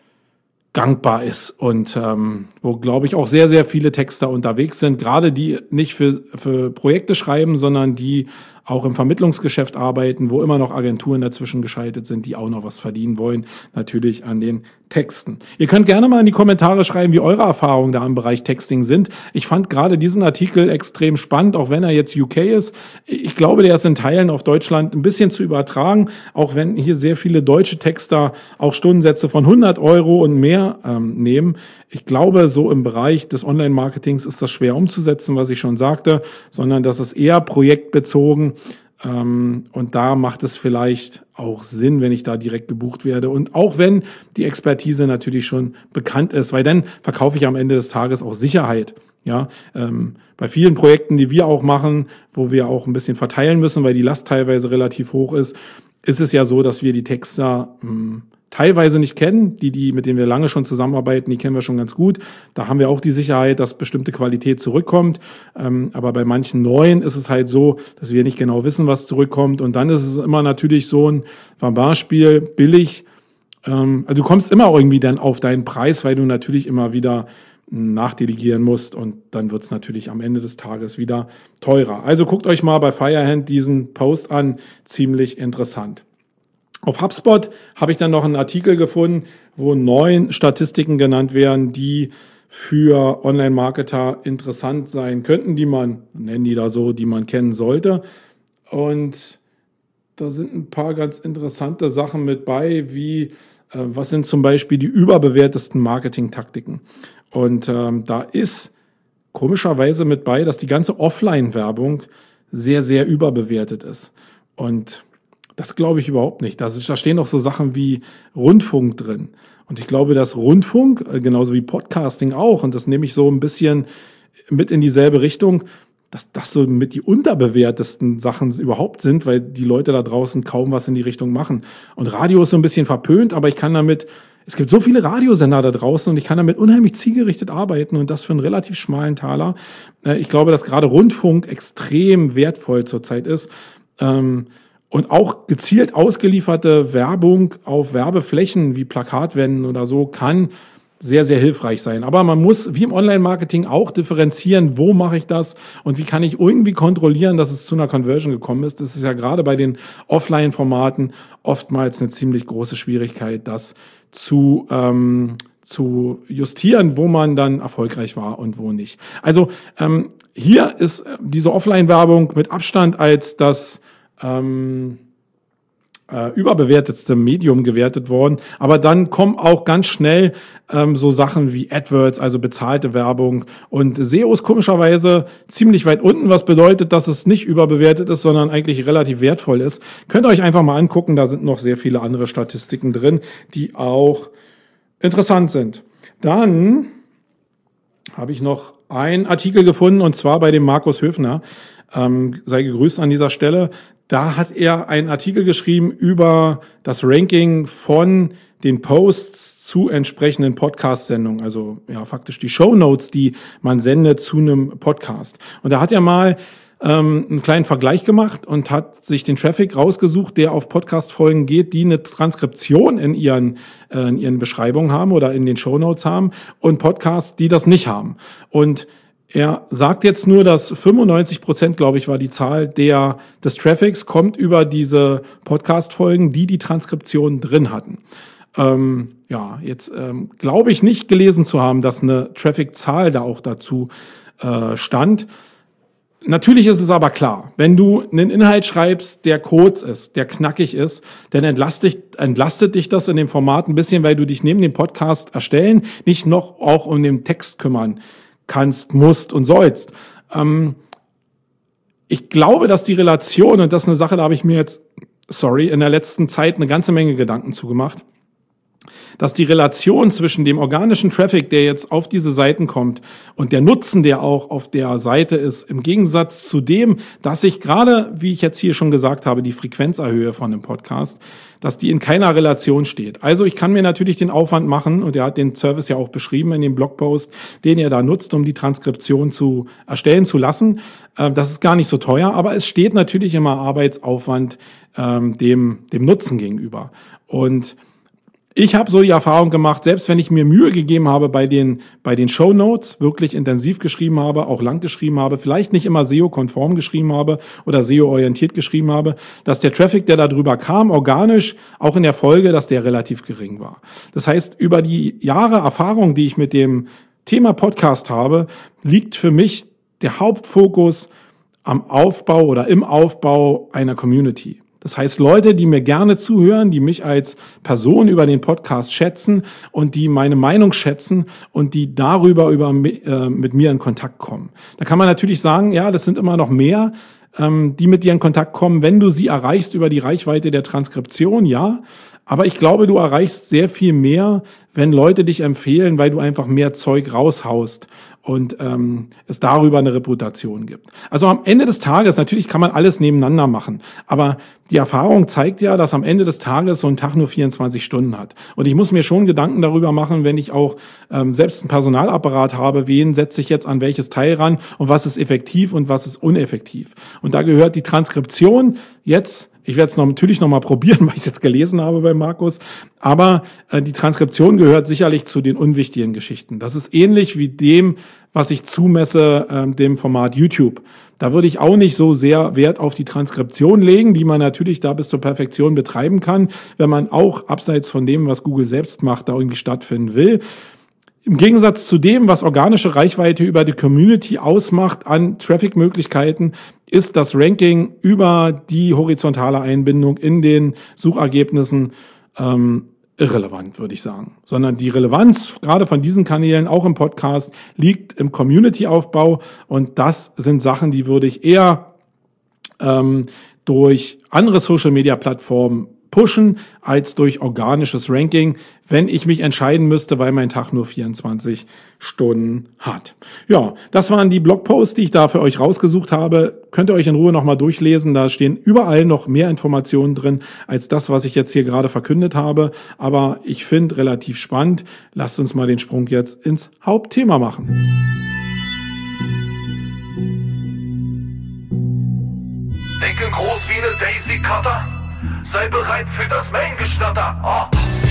gangbar ist und ähm, wo, glaube ich, auch sehr, sehr viele Texter unterwegs sind, gerade die nicht für, für Projekte schreiben, sondern die auch im Vermittlungsgeschäft arbeiten, wo immer noch Agenturen dazwischen geschaltet sind, die auch noch was verdienen wollen, natürlich an den Texten. Ihr könnt gerne mal in die Kommentare schreiben, wie eure Erfahrungen da im Bereich Texting sind. Ich fand gerade diesen Artikel extrem spannend, auch wenn er jetzt U K ist. Ich glaube, der ist in Teilen auf Deutschland ein bisschen zu übertragen, auch wenn hier sehr viele deutsche Texter auch Stundensätze von hundert Euro und mehr ähm, nehmen. Ich glaube, so im Bereich des Online-Marketings ist das schwer umzusetzen, was ich schon sagte, sondern das ist eher projektbezogen. Ähm, und da macht es vielleicht auch Sinn, wenn ich da direkt gebucht werde. Und auch wenn die Expertise natürlich schon bekannt ist, weil dann verkaufe ich am Ende des Tages auch Sicherheit. Ja, ähm, bei vielen Projekten, die wir auch machen, wo wir auch ein bisschen verteilen müssen, weil die Last teilweise relativ hoch ist, ist es ja so, dass wir die Texter mh, teilweise nicht kennen. Die, die, mit denen wir lange schon zusammenarbeiten, die kennen wir schon ganz gut. Da haben wir auch die Sicherheit, dass bestimmte Qualität zurückkommt. Ähm, aber bei manchen neuen ist es halt so, dass wir nicht genau wissen, was zurückkommt. Und dann ist es immer natürlich so ein Verbarspiel, billig. Ähm, also du kommst immer irgendwie dann auf deinen Preis, weil du natürlich immer wieder nachdelegieren musst und dann wird es natürlich am Ende des Tages wieder teurer. Also guckt euch mal bei Firehand diesen Post an, ziemlich interessant. Auf HubSpot habe ich dann noch einen Artikel gefunden, wo neun Statistiken genannt werden, die für Online-Marketer interessant sein könnten, die man, nennen die da so, die man kennen sollte. Und da sind ein paar ganz interessante Sachen mit bei, wie äh, was sind zum Beispiel die überbewertesten Marketing-Taktiken. Und ähm, da ist komischerweise mit bei, dass die ganze Offline-Werbung sehr, sehr überbewertet ist. Und das glaube ich überhaupt nicht. Das ist, da stehen auch so Sachen wie Rundfunk drin. Und ich glaube, dass Rundfunk, genauso wie Podcasting auch, und das nehme ich so ein bisschen mit in dieselbe Richtung, dass das so mit die unterbewertesten Sachen überhaupt sind, weil die Leute da draußen kaum was in die Richtung machen. Und Radio ist so ein bisschen verpönt, aber ich kann damit, es gibt so viele Radiosender da draußen und ich kann damit unheimlich zielgerichtet arbeiten und das für einen relativ schmalen Taler. Ich glaube, dass gerade Rundfunk extrem wertvoll zurzeit ist. Und auch gezielt ausgelieferte Werbung auf Werbeflächen wie Plakatwänden oder so kann sehr, sehr hilfreich sein. Aber man muss, wie im Online-Marketing, auch differenzieren, wo mache ich das und wie kann ich irgendwie kontrollieren, dass es zu einer Conversion gekommen ist. Das ist ja gerade bei den Offline-Formaten oftmals eine ziemlich große Schwierigkeit, das zu, ähm, zu justieren, wo man dann erfolgreich war und wo nicht. Also ähm, hier ist diese Offline-Werbung mit Abstand als das ähm, äh, überbewertetste Medium gewertet worden. Aber dann kommen auch ganz schnell ähm, so Sachen wie AdWords, also bezahlte Werbung. Und S E O ist komischerweise ziemlich weit unten, was bedeutet, dass es nicht überbewertet ist, sondern eigentlich relativ wertvoll ist. Könnt ihr euch einfach mal angucken, da sind noch sehr viele andere Statistiken drin, die auch interessant sind. Dann habe ich noch einen Artikel gefunden, und zwar bei dem Markus Höfner. Ähm, sei gegrüßt an dieser Stelle. Da hat er einen Artikel geschrieben über das Ranking von den Posts zu entsprechenden Podcast-Sendungen, also ja faktisch die Shownotes, die man sendet zu einem Podcast. Und da hat er mal ähm, einen kleinen Vergleich gemacht und hat sich den Traffic rausgesucht, der auf Podcast-Folgen geht, die eine Transkription in ihren äh, in ihren Beschreibungen haben oder in den Shownotes haben, und Podcasts, die das nicht haben. Und er sagt jetzt nur, dass fünfundneunzig Prozent, glaube ich, war die Zahl der des Traffics, kommt über diese Podcast-Folgen, die die Transkription drin hatten. Ähm, ja, jetzt ähm, glaube ich nicht gelesen zu haben, dass eine Traffic-Zahl da auch dazu äh, stand. Natürlich ist es aber klar, wenn du einen Inhalt schreibst, der kurz ist, der knackig ist, dann entlastet, entlastet dich das in dem Format ein bisschen, weil du dich neben dem Podcast erstellen nicht noch auch um den Text kümmern kannst, musst und sollst. Ähm, ich glaube, dass die Relation, und das ist eine Sache, da habe ich mir jetzt, sorry, in der letzten Zeit eine ganze Menge Gedanken zugemacht, dass die Relation zwischen dem organischen Traffic, der jetzt auf diese Seiten kommt, und der Nutzen, der auch auf der Seite ist, im Gegensatz zu dem, dass ich gerade, wie ich jetzt hier schon gesagt habe, die Frequenz erhöhe von dem Podcast, dass die in keiner Relation steht. Also ich kann mir natürlich den Aufwand machen, und er hat den Service ja auch beschrieben in dem Blogpost, den er da nutzt, um die Transkription zu erstellen zu lassen. Das ist gar nicht so teuer, aber es steht natürlich immer Arbeitsaufwand ähm, dem, dem Nutzen gegenüber. Und ich habe so die Erfahrung gemacht, selbst wenn ich mir Mühe gegeben habe bei den, bei den Shownotes, wirklich intensiv geschrieben habe, auch lang geschrieben habe, vielleicht nicht immer S E O-konform geschrieben habe oder S E O-orientiert geschrieben habe, dass der Traffic, der da drüber kam, organisch, auch in der Folge, dass der relativ gering war. Das heißt, über die Jahre Erfahrung, die ich mit dem Thema Podcast habe, liegt für mich der Hauptfokus am Aufbau oder im Aufbau einer Community. Das heißt, Leute, die mir gerne zuhören, die mich als Person über den Podcast schätzen und die meine Meinung schätzen und die darüber über, äh, mit mir in Kontakt kommen. Da kann man natürlich sagen, ja, das sind immer noch mehr, ähm, die mit dir in Kontakt kommen, wenn du sie erreichst über die Reichweite der Transkription, ja. Aber ich glaube, du erreichst sehr viel mehr, wenn Leute dich empfehlen, weil du einfach mehr Zeug raushaust und ähm, es darüber eine Reputation gibt. Also am Ende des Tages, natürlich kann man alles nebeneinander machen, aber die Erfahrung zeigt ja, dass am Ende des Tages so ein Tag nur vierundzwanzig Stunden hat. Und ich muss mir schon Gedanken darüber machen, wenn ich auch ähm, selbst einen Personalapparat habe, wen setze ich jetzt an welches Teil ran und was ist effektiv und was ist uneffektiv. Und da gehört die Transkription jetzt, ich werde es noch, natürlich noch mal probieren, weil ich es jetzt gelesen habe bei Markus. Aber äh, die Transkription gehört sicherlich zu den unwichtigen Geschichten. Das ist ähnlich wie dem, was ich zumesse, äh, dem Format YouTube. Da würde ich auch nicht so sehr Wert auf die Transkription legen, die man natürlich da bis zur Perfektion betreiben kann, wenn man auch abseits von dem, was Google selbst macht, da irgendwie stattfinden will. Im Gegensatz zu dem, was organische Reichweite über die Community ausmacht an Traffic-Möglichkeiten, ist das Ranking über die horizontale Einbindung in den Suchergebnissen ähm, irrelevant, würde ich sagen. Sondern die Relevanz, gerade von diesen Kanälen, auch im Podcast, liegt im Community-Aufbau. Und das sind Sachen, die würde ich eher ähm, durch andere Social-Media-Plattformen pushen als durch organisches Ranking, wenn ich mich entscheiden müsste, weil mein Tag nur vierundzwanzig Stunden hat. Ja, das waren die Blogposts, die ich da für euch rausgesucht habe. Könnt ihr euch in Ruhe nochmal durchlesen. Da stehen überall noch mehr Informationen drin als das, was ich jetzt hier gerade verkündet habe. Aber ich finde relativ spannend. Lasst uns mal den Sprung jetzt ins Hauptthema machen. Denken groß wie eine Daisy Cutter. Sei bereit für das Main-Geschnatter. Oh.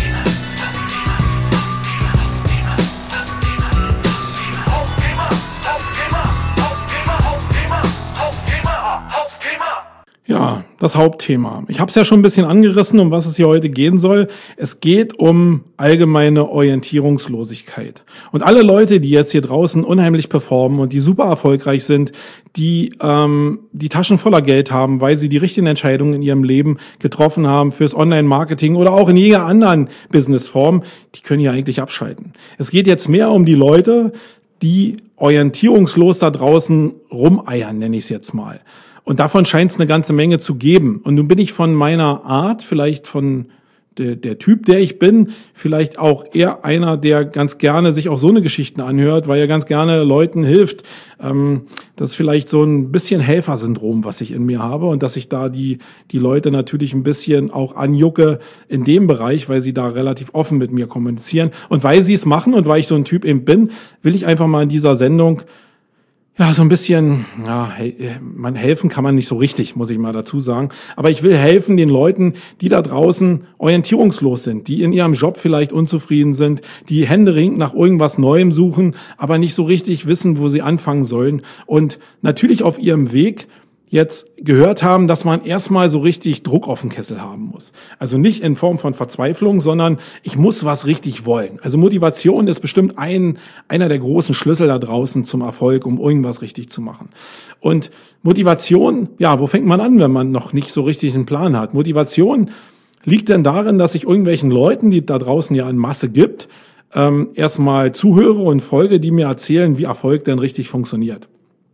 Hauptthema, Hauptthema, Hauptthema, Hauptthema, Hauptthema, Hauptthema. Ja, das Hauptthema. Ich habe es ja schon ein bisschen angerissen, um was es hier heute gehen soll. Es geht um allgemeine Orientierungslosigkeit. Und alle Leute, die jetzt hier draußen unheimlich performen und die super erfolgreich sind, die ähm, die Taschen voller Geld haben, weil sie die richtigen Entscheidungen in ihrem Leben getroffen haben fürs Online-Marketing oder auch in jeder anderen Businessform, die können ja eigentlich abschalten. Es geht jetzt mehr um die Leute, die orientierungslos da draußen rumeiern, nenne ich es jetzt mal. Und davon scheint es eine ganze Menge zu geben. Und nun bin ich von meiner Art, vielleicht von der, der Typ, der ich bin, vielleicht auch eher einer, der ganz gerne sich auch so eine Geschichten anhört, weil er ganz gerne Leuten hilft. Ähm, das ist vielleicht so ein bisschen Helfersyndrom, was ich in mir habe und dass ich da die die Leute natürlich ein bisschen auch anjucke in dem Bereich, weil sie da relativ offen mit mir kommunizieren. Und weil sie es machen und weil ich so ein Typ eben bin, will ich einfach mal in dieser Sendung ja, so ein bisschen, ja, man helfen kann man nicht so richtig, muss ich mal dazu sagen. Aber ich will helfen den Leuten, die da draußen orientierungslos sind, die in ihrem Job vielleicht unzufrieden sind, die händeringend nach irgendwas Neuem suchen, aber nicht so richtig wissen, wo sie anfangen sollen. Und natürlich auf ihrem Weg jetzt gehört haben, dass man erstmal so richtig Druck auf den Kessel haben muss. Also nicht in Form von Verzweiflung, sondern ich muss was richtig wollen. Also Motivation ist bestimmt ein einer der großen Schlüssel da draußen zum Erfolg, um irgendwas richtig zu machen. Und Motivation, ja, wo fängt man an, wenn man noch nicht so richtig einen Plan hat? Motivation liegt denn darin, dass ich irgendwelchen Leuten, die da draußen ja in Masse gibt, ähm, erstmal zuhöre und folge, die mir erzählen, wie Erfolg denn richtig funktioniert.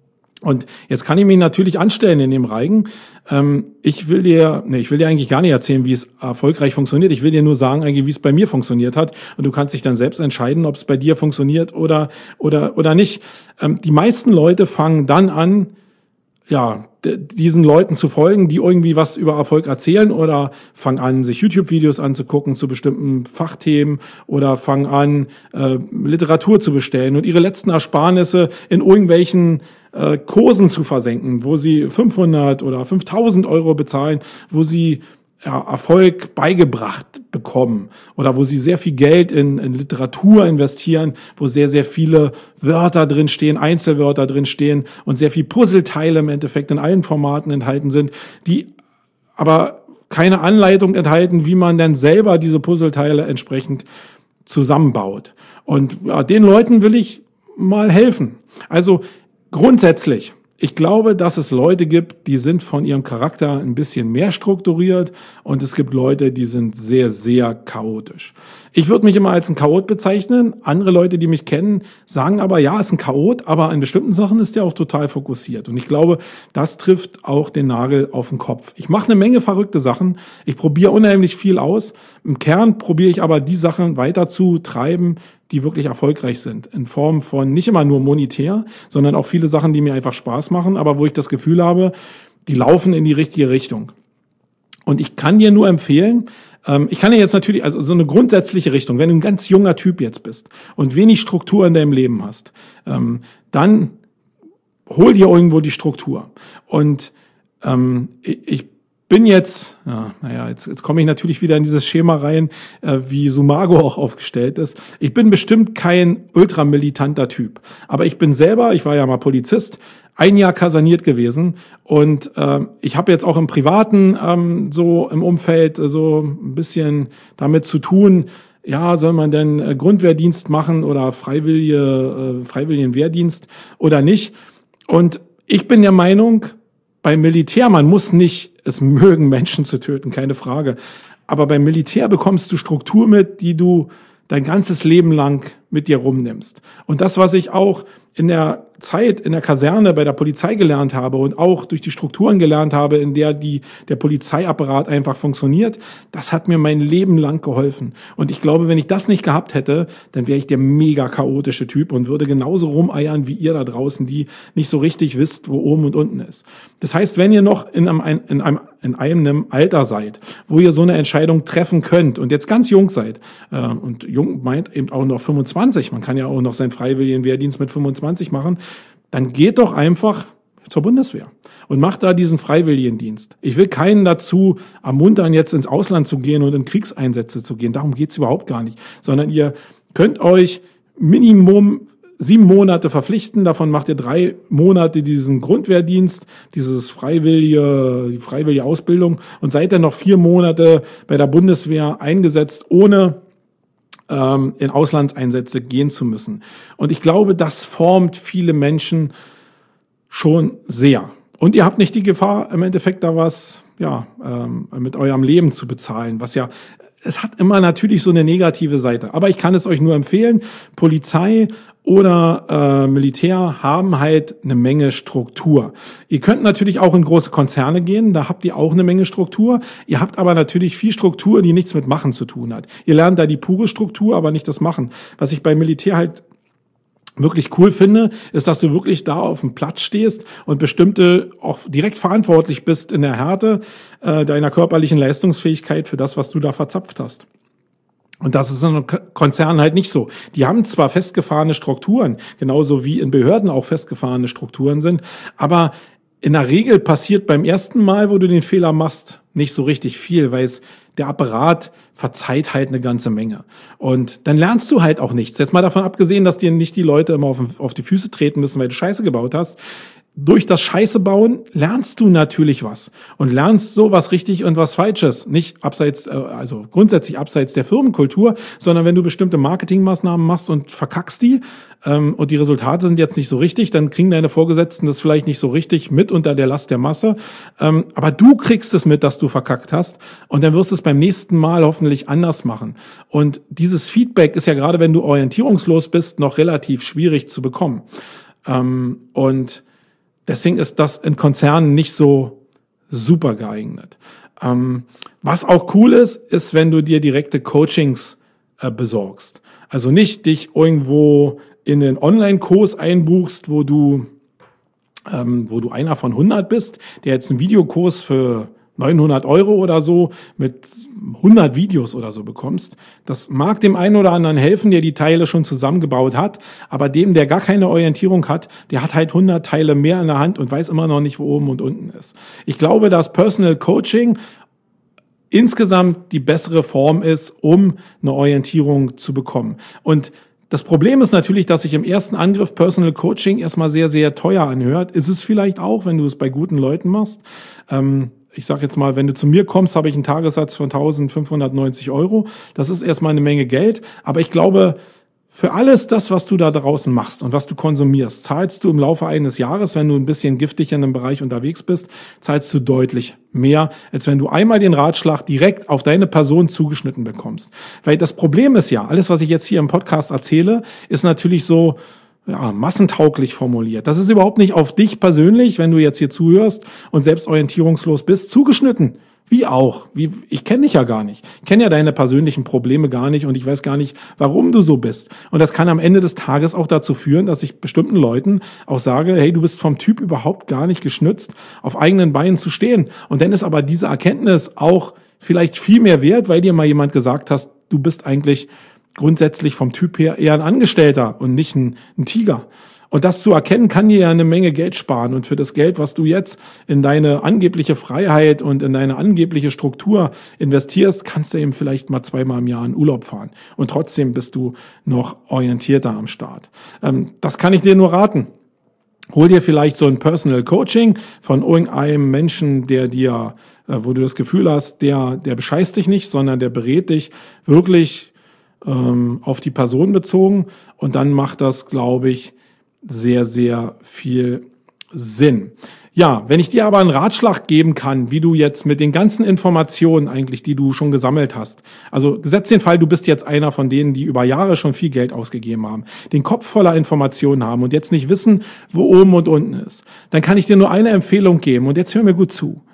Und jetzt kann ich mich natürlich anstellen in dem Reigen. Ähm, ich will dir, nee, ich will dir eigentlich gar nicht erzählen, wie es erfolgreich funktioniert. Ich will dir nur sagen, eigentlich, wie es bei mir funktioniert hat. Und du kannst dich dann selbst entscheiden, ob es bei dir funktioniert oder oder oder nicht. Ähm, die meisten Leute fangen dann an, ja, d- diesen Leuten zu folgen, die irgendwie was über Erfolg erzählen, oder fangen an, sich YouTube-Videos anzugucken zu bestimmten Fachthemen, oder fangen an, äh, Literatur zu bestellen und ihre letzten Ersparnisse in irgendwelchen äh, Kursen zu versenken, wo sie fünfhundert oder fünftausend Euro bezahlen, wo sie ja, Erfolg beigebracht bekommen oder wo sie sehr viel Geld in, in Literatur investieren, wo sehr, sehr viele Wörter drin stehen, Einzelwörter drin stehen und sehr viel Puzzleteile im Endeffekt in allen Formaten enthalten sind, die aber keine Anleitung enthalten, wie man denn selber diese Puzzleteile entsprechend zusammenbaut. Und ja, den Leuten will ich mal helfen. Also grundsätzlich, ich glaube, dass es Leute gibt, die sind von ihrem Charakter ein bisschen mehr strukturiert, und es gibt Leute, die sind sehr, sehr chaotisch. Ich würde mich immer als ein Chaot bezeichnen. Andere Leute, die mich kennen, sagen aber, ja, ist ein Chaot, aber in bestimmten Sachen ist er auch total fokussiert. Und ich glaube, das trifft auch den Nagel auf den Kopf. Ich mache eine Menge verrückte Sachen. Ich probiere unheimlich viel aus. Im Kern probiere ich aber die Sachen weiter zu treiben, die wirklich erfolgreich sind. In Form von nicht immer nur monetär, sondern auch viele Sachen, die mir einfach Spaß machen, aber wo ich das Gefühl habe, die laufen in die richtige Richtung. Und ich kann dir nur empfehlen, ähm, ich kann dir jetzt natürlich, also so eine grundsätzliche Richtung, wenn du ein ganz junger Typ jetzt bist und wenig Struktur in deinem Leben hast, ähm, dann hol dir irgendwo die Struktur. Und ähm, ich, ich bin jetzt, ja, naja, jetzt, jetzt komme ich natürlich wieder in dieses Schema rein, äh, wie Sumago auch aufgestellt ist. Ich bin bestimmt kein ultramilitanter Typ, aber ich bin selber, ich war ja mal Polizist, ein Jahr kaserniert gewesen, und äh, ich habe jetzt auch im Privaten ähm, so im Umfeld äh, so ein bisschen damit zu tun. Ja, soll man denn äh, Grundwehrdienst machen oder freiwillige äh, freiwilligen Wehrdienst oder nicht? Und ich bin der Meinung, beim Militär, man muss nicht es mögen, Menschen zu töten, keine Frage. Aber beim Militär bekommst du Struktur mit, die du dein ganzes Leben lang mit dir rumnimmst. Und das, was ich auch in der Zeit in der Kaserne bei der Polizei gelernt habe und auch durch die Strukturen gelernt habe, in der die, der Polizeiapparat einfach funktioniert, das hat mir mein Leben lang geholfen. Und ich glaube, wenn ich das nicht gehabt hätte, dann wäre ich der mega chaotische Typ und würde genauso rumeiern wie ihr da draußen, die nicht so richtig wisst, wo oben und unten ist. Das heißt, wenn ihr noch in einem, in einem, in einem Alter seid, wo ihr so eine Entscheidung treffen könnt und jetzt ganz jung seid, äh, und jung meint eben auch noch fünfundzwanzig, man kann ja auch noch seinen freiwilligen Wehrdienst mit fünfundzwanzig machen, dann geht doch einfach zur Bundeswehr und macht da diesen Freiwilligendienst. Ich will keinen dazu ermuntern, jetzt ins Ausland zu gehen und in Kriegseinsätze zu gehen. Darum geht's überhaupt gar nicht. Sondern ihr könnt euch Minimum sieben Monate verpflichten. Davon macht ihr drei Monate diesen Grundwehrdienst, dieses freiwillige, die freiwillige Ausbildung, und seid dann noch vier Monate bei der Bundeswehr eingesetzt, ohne in Auslandseinsätze gehen zu müssen. Und ich glaube, das formt viele Menschen schon sehr. Und ihr habt nicht die Gefahr, im Endeffekt da was, ja, ähm, mit eurem Leben zu bezahlen, was ja, es hat immer natürlich so eine negative Seite. Aber ich kann es euch nur empfehlen, Polizei oder äh, Militär haben halt eine Menge Struktur. Ihr könnt natürlich auch in große Konzerne gehen, da habt ihr auch eine Menge Struktur. Ihr habt aber natürlich viel Struktur, die nichts mit Machen zu tun hat. Ihr lernt da die pure Struktur, aber nicht das Machen. Was ich beim Militär halt wirklich cool finde, ist, dass du wirklich da auf dem Platz stehst und bestimmte auch direkt verantwortlich bist in der Härte äh, deiner körperlichen Leistungsfähigkeit für das, was du da verzapft hast. Und das ist in einem Konzern halt nicht so. Die haben zwar festgefahrene Strukturen, genauso wie in Behörden auch festgefahrene Strukturen sind, aber in der Regel passiert beim ersten Mal, wo du den Fehler machst, nicht so richtig viel, weil es der Apparat verzeiht halt eine ganze Menge. Und dann lernst du halt auch nichts. Jetzt mal davon abgesehen, dass dir nicht die Leute immer auf, auf die Füße treten müssen, weil du Scheiße gebaut hast. Durch das Scheiße bauen lernst du natürlich was und lernst so was richtig und was Falsches. Nicht abseits, also grundsätzlich abseits der Firmenkultur, sondern wenn du bestimmte Marketingmaßnahmen machst und verkackst die ähm, und die Resultate sind jetzt nicht so richtig, dann kriegen deine Vorgesetzten das vielleicht nicht so richtig mit unter der Last der Masse. Ähm, aber du kriegst es mit, dass du verkackt hast, und dann wirst du es beim nächsten Mal hoffentlich anders machen. Und dieses Feedback ist ja gerade, wenn du orientierungslos bist, noch relativ schwierig zu bekommen. Ähm, und deswegen ist das in Konzernen nicht so super geeignet. Ähm, was auch cool ist, ist, wenn du dir direkte Coachings äh, besorgst. Also nicht dich irgendwo in einen Online-Kurs einbuchst, wo du, ähm, wo du einer von hundert bist, der jetzt einen Videokurs für neunhundert Euro oder so mit hundert Videos oder so bekommst. Das mag dem einen oder anderen helfen, der die Teile schon zusammengebaut hat, aber dem, der gar keine Orientierung hat, der hat halt hundert Teile mehr in der Hand und weiß immer noch nicht, wo oben und unten ist. Ich glaube, dass Personal Coaching insgesamt die bessere Form ist, um eine Orientierung zu bekommen. Und das Problem ist natürlich, dass sich im ersten Angriff Personal Coaching erstmal sehr, sehr teuer anhört. Ist es vielleicht auch, wenn du es bei guten Leuten machst. Ähm, ich sage jetzt mal, wenn du zu mir kommst, habe ich einen Tagessatz von eintausendfünfhundertneunzig Euro. Das ist erstmal eine Menge Geld. Aber ich glaube, für alles das, was du da draußen machst und was du konsumierst, zahlst du im Laufe eines Jahres, wenn du ein bisschen giftig in einem Bereich unterwegs bist, zahlst du deutlich mehr, als wenn du einmal den Ratschlag direkt auf deine Person zugeschnitten bekommst. Weil das Problem ist ja, alles, was ich jetzt hier im Podcast erzähle, ist natürlich so, ja, massentauglich formuliert. Das ist überhaupt nicht auf dich persönlich, wenn du jetzt hier zuhörst und selbst orientierungslos bist, zugeschnitten. Wie auch. Wie, ich kenne dich ja gar nicht. Ich kenne ja deine persönlichen Probleme gar nicht und ich weiß gar nicht, warum du so bist. Und das kann am Ende des Tages auch dazu führen, dass ich bestimmten Leuten auch sage, hey, du bist vom Typ überhaupt gar nicht geschnitzt, auf eigenen Beinen zu stehen. Und dann ist aber diese Erkenntnis auch vielleicht viel mehr wert, weil dir mal jemand gesagt hast, du bist eigentlich grundsätzlich vom Typ her eher ein Angestellter und nicht ein, ein Tiger. Und das zu erkennen, kann dir ja eine Menge Geld sparen. Und für das Geld, was du jetzt in deine angebliche Freiheit und in deine angebliche Struktur investierst, kannst du eben vielleicht mal zweimal im Jahr in Urlaub fahren. Und trotzdem bist du noch orientierter am Start. Ähm, das kann ich dir nur raten. Hol dir vielleicht so ein Personal Coaching von irgendeinem Menschen, der dir, äh, wo du das Gefühl hast, der, der bescheißt dich nicht, sondern der berät dich wirklich ähm, auf die Person bezogen. Und dann macht das, glaube ich, sehr, sehr viel Sinn. Ja, wenn ich dir aber einen Ratschlag geben kann, wie du jetzt mit den ganzen Informationen eigentlich, die du schon gesammelt hast, also gesetzt den Fall, du bist jetzt einer von denen, die über Jahre schon viel Geld ausgegeben haben, den Kopf voller Informationen haben und jetzt nicht wissen, wo oben und unten ist, dann kann ich dir nur eine Empfehlung geben und jetzt hör mir gut zu.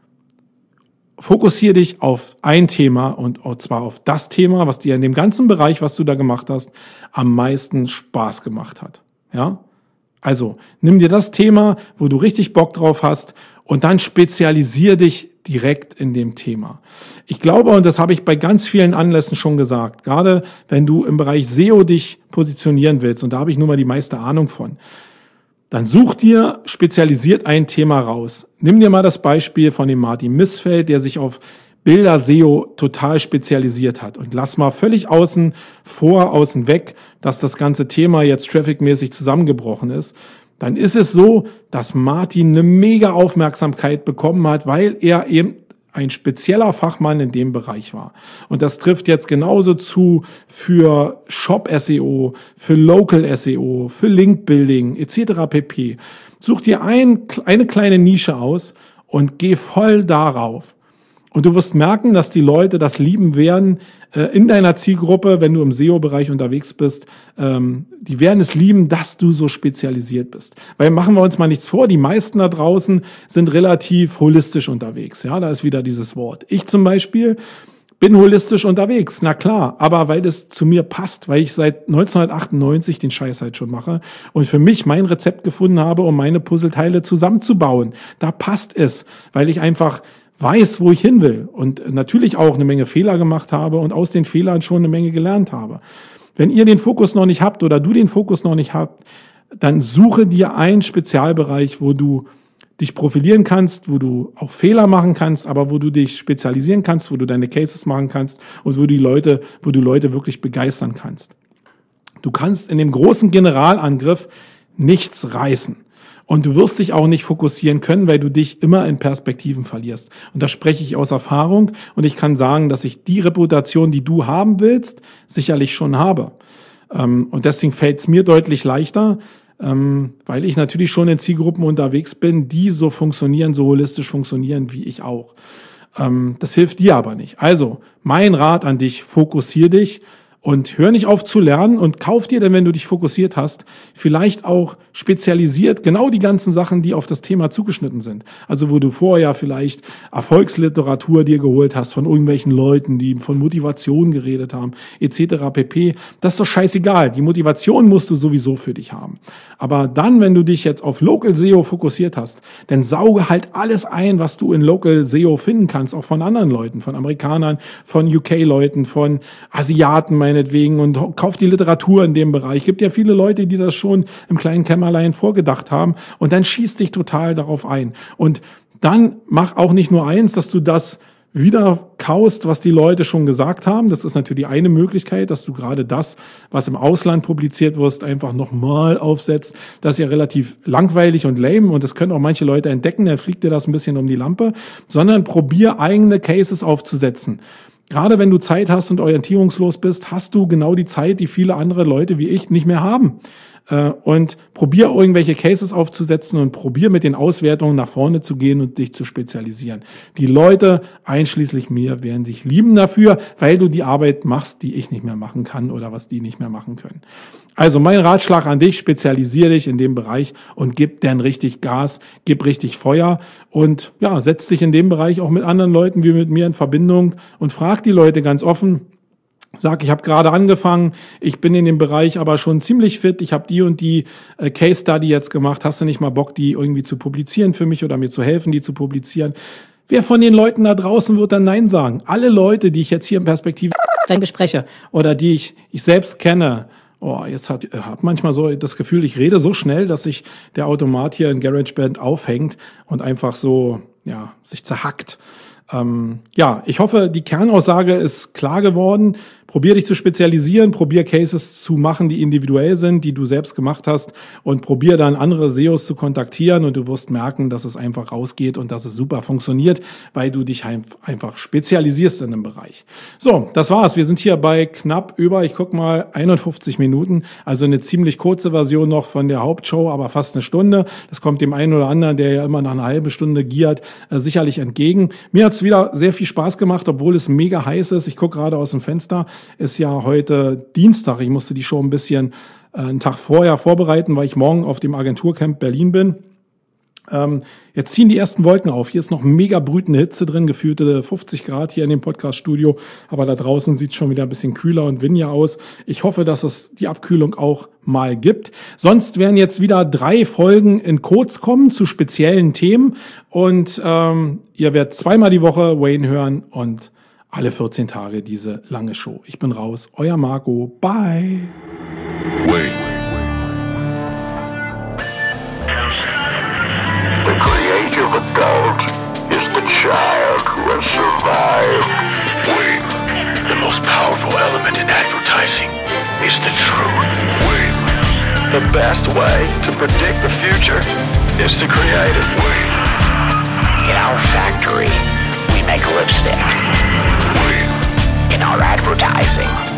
Fokussiere dich auf ein Thema und zwar auf das Thema, was dir in dem ganzen Bereich, was du da gemacht hast, am meisten Spaß gemacht hat. Ja, also nimm dir das Thema, wo du richtig Bock drauf hast und dann spezialisier dich direkt in dem Thema. Ich glaube, und das habe ich bei ganz vielen Anlässen schon gesagt, gerade wenn du im Bereich S E O dich positionieren willst, und da habe ich nun mal die meiste Ahnung von, dann such dir spezialisiert ein Thema raus. Nimm dir mal das Beispiel von dem Martin Missfeld, der sich auf Bilder-S E O total spezialisiert hat. Und lass mal völlig außen vor, außen weg, dass das ganze Thema jetzt trafficmäßig zusammengebrochen ist. Dann ist es so, dass Martin eine mega Aufmerksamkeit bekommen hat, weil er eben ein spezieller Fachmann in dem Bereich war. Und das trifft jetzt genauso zu für Shop-S E O, für Local-S E O, für Link-Building et cetera pp. Such dir ein, eine kleine Nische aus und geh voll darauf. Und du wirst merken, dass die Leute das lieben werden äh, in deiner Zielgruppe, wenn du im S E O-Bereich unterwegs bist. Ähm, die werden es lieben, dass du so spezialisiert bist. Weil machen wir uns mal nichts vor, die meisten da draußen sind relativ holistisch unterwegs. Ja, da ist wieder dieses Wort. Ich zum Beispiel bin holistisch unterwegs, na klar, aber weil das zu mir passt, weil ich seit neunzehnhundertachtundneunzig den Scheiß halt schon mache und für mich mein Rezept gefunden habe, um meine Puzzleteile zusammenzubauen. Da passt es, weil ich einfach weiß, wo ich hin will und natürlich auch eine Menge Fehler gemacht habe und aus den Fehlern schon eine Menge gelernt habe. Wenn ihr den Fokus noch nicht habt oder du den Fokus noch nicht habt, dann suche dir einen Spezialbereich, wo du dich profilieren kannst, wo du auch Fehler machen kannst, aber wo du dich spezialisieren kannst, wo du deine Cases machen kannst und wo die Leute, wo du Leute wirklich begeistern kannst. Du kannst in dem großen Generalangriff nichts reißen. Und du wirst dich auch nicht fokussieren können, weil du dich immer in Perspektiven verlierst. Und da spreche ich aus Erfahrung. Und ich kann sagen, dass ich die Reputation, die du haben willst, sicherlich schon habe. Und deswegen fällt es mir deutlich leichter, weil ich natürlich schon in Zielgruppen unterwegs bin, die so funktionieren, so holistisch funktionieren wie ich auch. Das hilft dir aber nicht. Also, mein Rat an dich, fokussier dich Und hör nicht auf zu lernen und kauf dir dann, wenn du dich fokussiert hast, vielleicht auch spezialisiert genau die ganzen Sachen, die auf das Thema zugeschnitten sind. Also wo du vorher vielleicht Erfolgsliteratur dir geholt hast von irgendwelchen Leuten, die von Motivation geredet haben, et cetera pp. Das ist doch scheißegal. Die Motivation musst du sowieso für dich haben. Aber dann, wenn du dich jetzt auf Local S E O fokussiert hast, dann sauge halt alles ein, was du in Local S E O finden kannst, auch von anderen Leuten, von Amerikanern, von U K-Leuten, von Asiaten meinetwegen, und kauf die Literatur in dem Bereich. Es gibt ja viele Leute, die das schon im kleinen Kämmerlein vorgedacht haben, und dann schieß dich total darauf ein. Und dann mach auch nicht nur eins, dass du das wieder kaust, was die Leute schon gesagt haben. Das ist natürlich eine Möglichkeit, dass du gerade das, was im Ausland publiziert wirst, einfach nochmal aufsetzt. Das ist ja relativ langweilig und lame, und das können auch manche Leute entdecken, dann fliegt dir das ein bisschen um die Lampe, sondern probier eigene Cases aufzusetzen. Gerade wenn du Zeit hast und orientierungslos bist, hast du genau die Zeit, die viele andere Leute wie ich nicht mehr haben. Und probier irgendwelche Cases aufzusetzen und probier mit den Auswertungen nach vorne zu gehen und dich zu spezialisieren. Die Leute, einschließlich mir, werden sich lieben dafür, weil du die Arbeit machst, die ich nicht mehr machen kann oder was die nicht mehr machen können. Also mein Ratschlag an dich: Spezialisiere dich in dem Bereich und gib dann richtig Gas, gib richtig Feuer und ja, setz dich in dem Bereich auch mit anderen Leuten wie mit mir in Verbindung und frag die Leute ganz offen. Sag, ich habe gerade angefangen, ich bin in dem Bereich aber schon ziemlich fit, ich habe die und die äh, Case Study jetzt gemacht, hast du nicht mal Bock, die irgendwie zu publizieren für mich oder mir zu helfen, die zu publizieren? Wer von den Leuten da draußen wird dann Nein sagen? Alle Leute, die ich jetzt hier in Perspektive bespreche oder die ich, ich selbst kenne. Oh, jetzt hat, hat manchmal so das Gefühl, ich rede so schnell, dass sich der Automat hier in GarageBand aufhängt und einfach so, ja, sich zerhackt. Ähm, ja, ich hoffe, die Kernaussage ist klar geworden. Probier dich zu spezialisieren, probier Cases zu machen, die individuell sind, die du selbst gemacht hast, und probier dann andere S E Os zu kontaktieren, und du wirst merken, dass es einfach rausgeht und dass es super funktioniert, weil du dich einfach spezialisierst in einem Bereich. So, das war's. Wir sind hier bei knapp über, ich guck mal, einundfünfzig Minuten, also eine ziemlich kurze Version noch von der Hauptshow, aber fast eine Stunde. Das kommt dem einen oder anderen, der ja immer nach einer halben Stunde giert, äh, sicherlich entgegen. Mir hat's wieder sehr viel Spaß gemacht, obwohl es mega heiß ist. Ich gucke gerade aus dem Fenster. Ist ja heute Dienstag. Ich musste die Show ein bisschen äh, einen Tag vorher vorbereiten, weil ich morgen auf dem Agenturcamp Berlin bin. Ähm, jetzt ziehen die ersten Wolken auf. Hier ist noch mega brütende Hitze drin, gefühlte fünfzig Grad hier in dem Podcast-Studio. Aber da draußen sieht es schon wieder ein bisschen kühler und windiger aus. Ich hoffe, dass es die Abkühlung auch mal gibt. Sonst werden jetzt wieder drei Folgen in Kurz kommen zu speziellen Themen. Und ähm, ihr werdet zweimal die Woche Wayne hören und alle vierzehn Tage diese lange Show. Ich bin raus. Euer Marco. Bye. Wayne. The creative adult is the child who has survived. Wayne. The most powerful element in advertising is the truth. Wayne. The best way to predict the future is to create it. Wayne. In our factory, we make lipstick. In our advertising,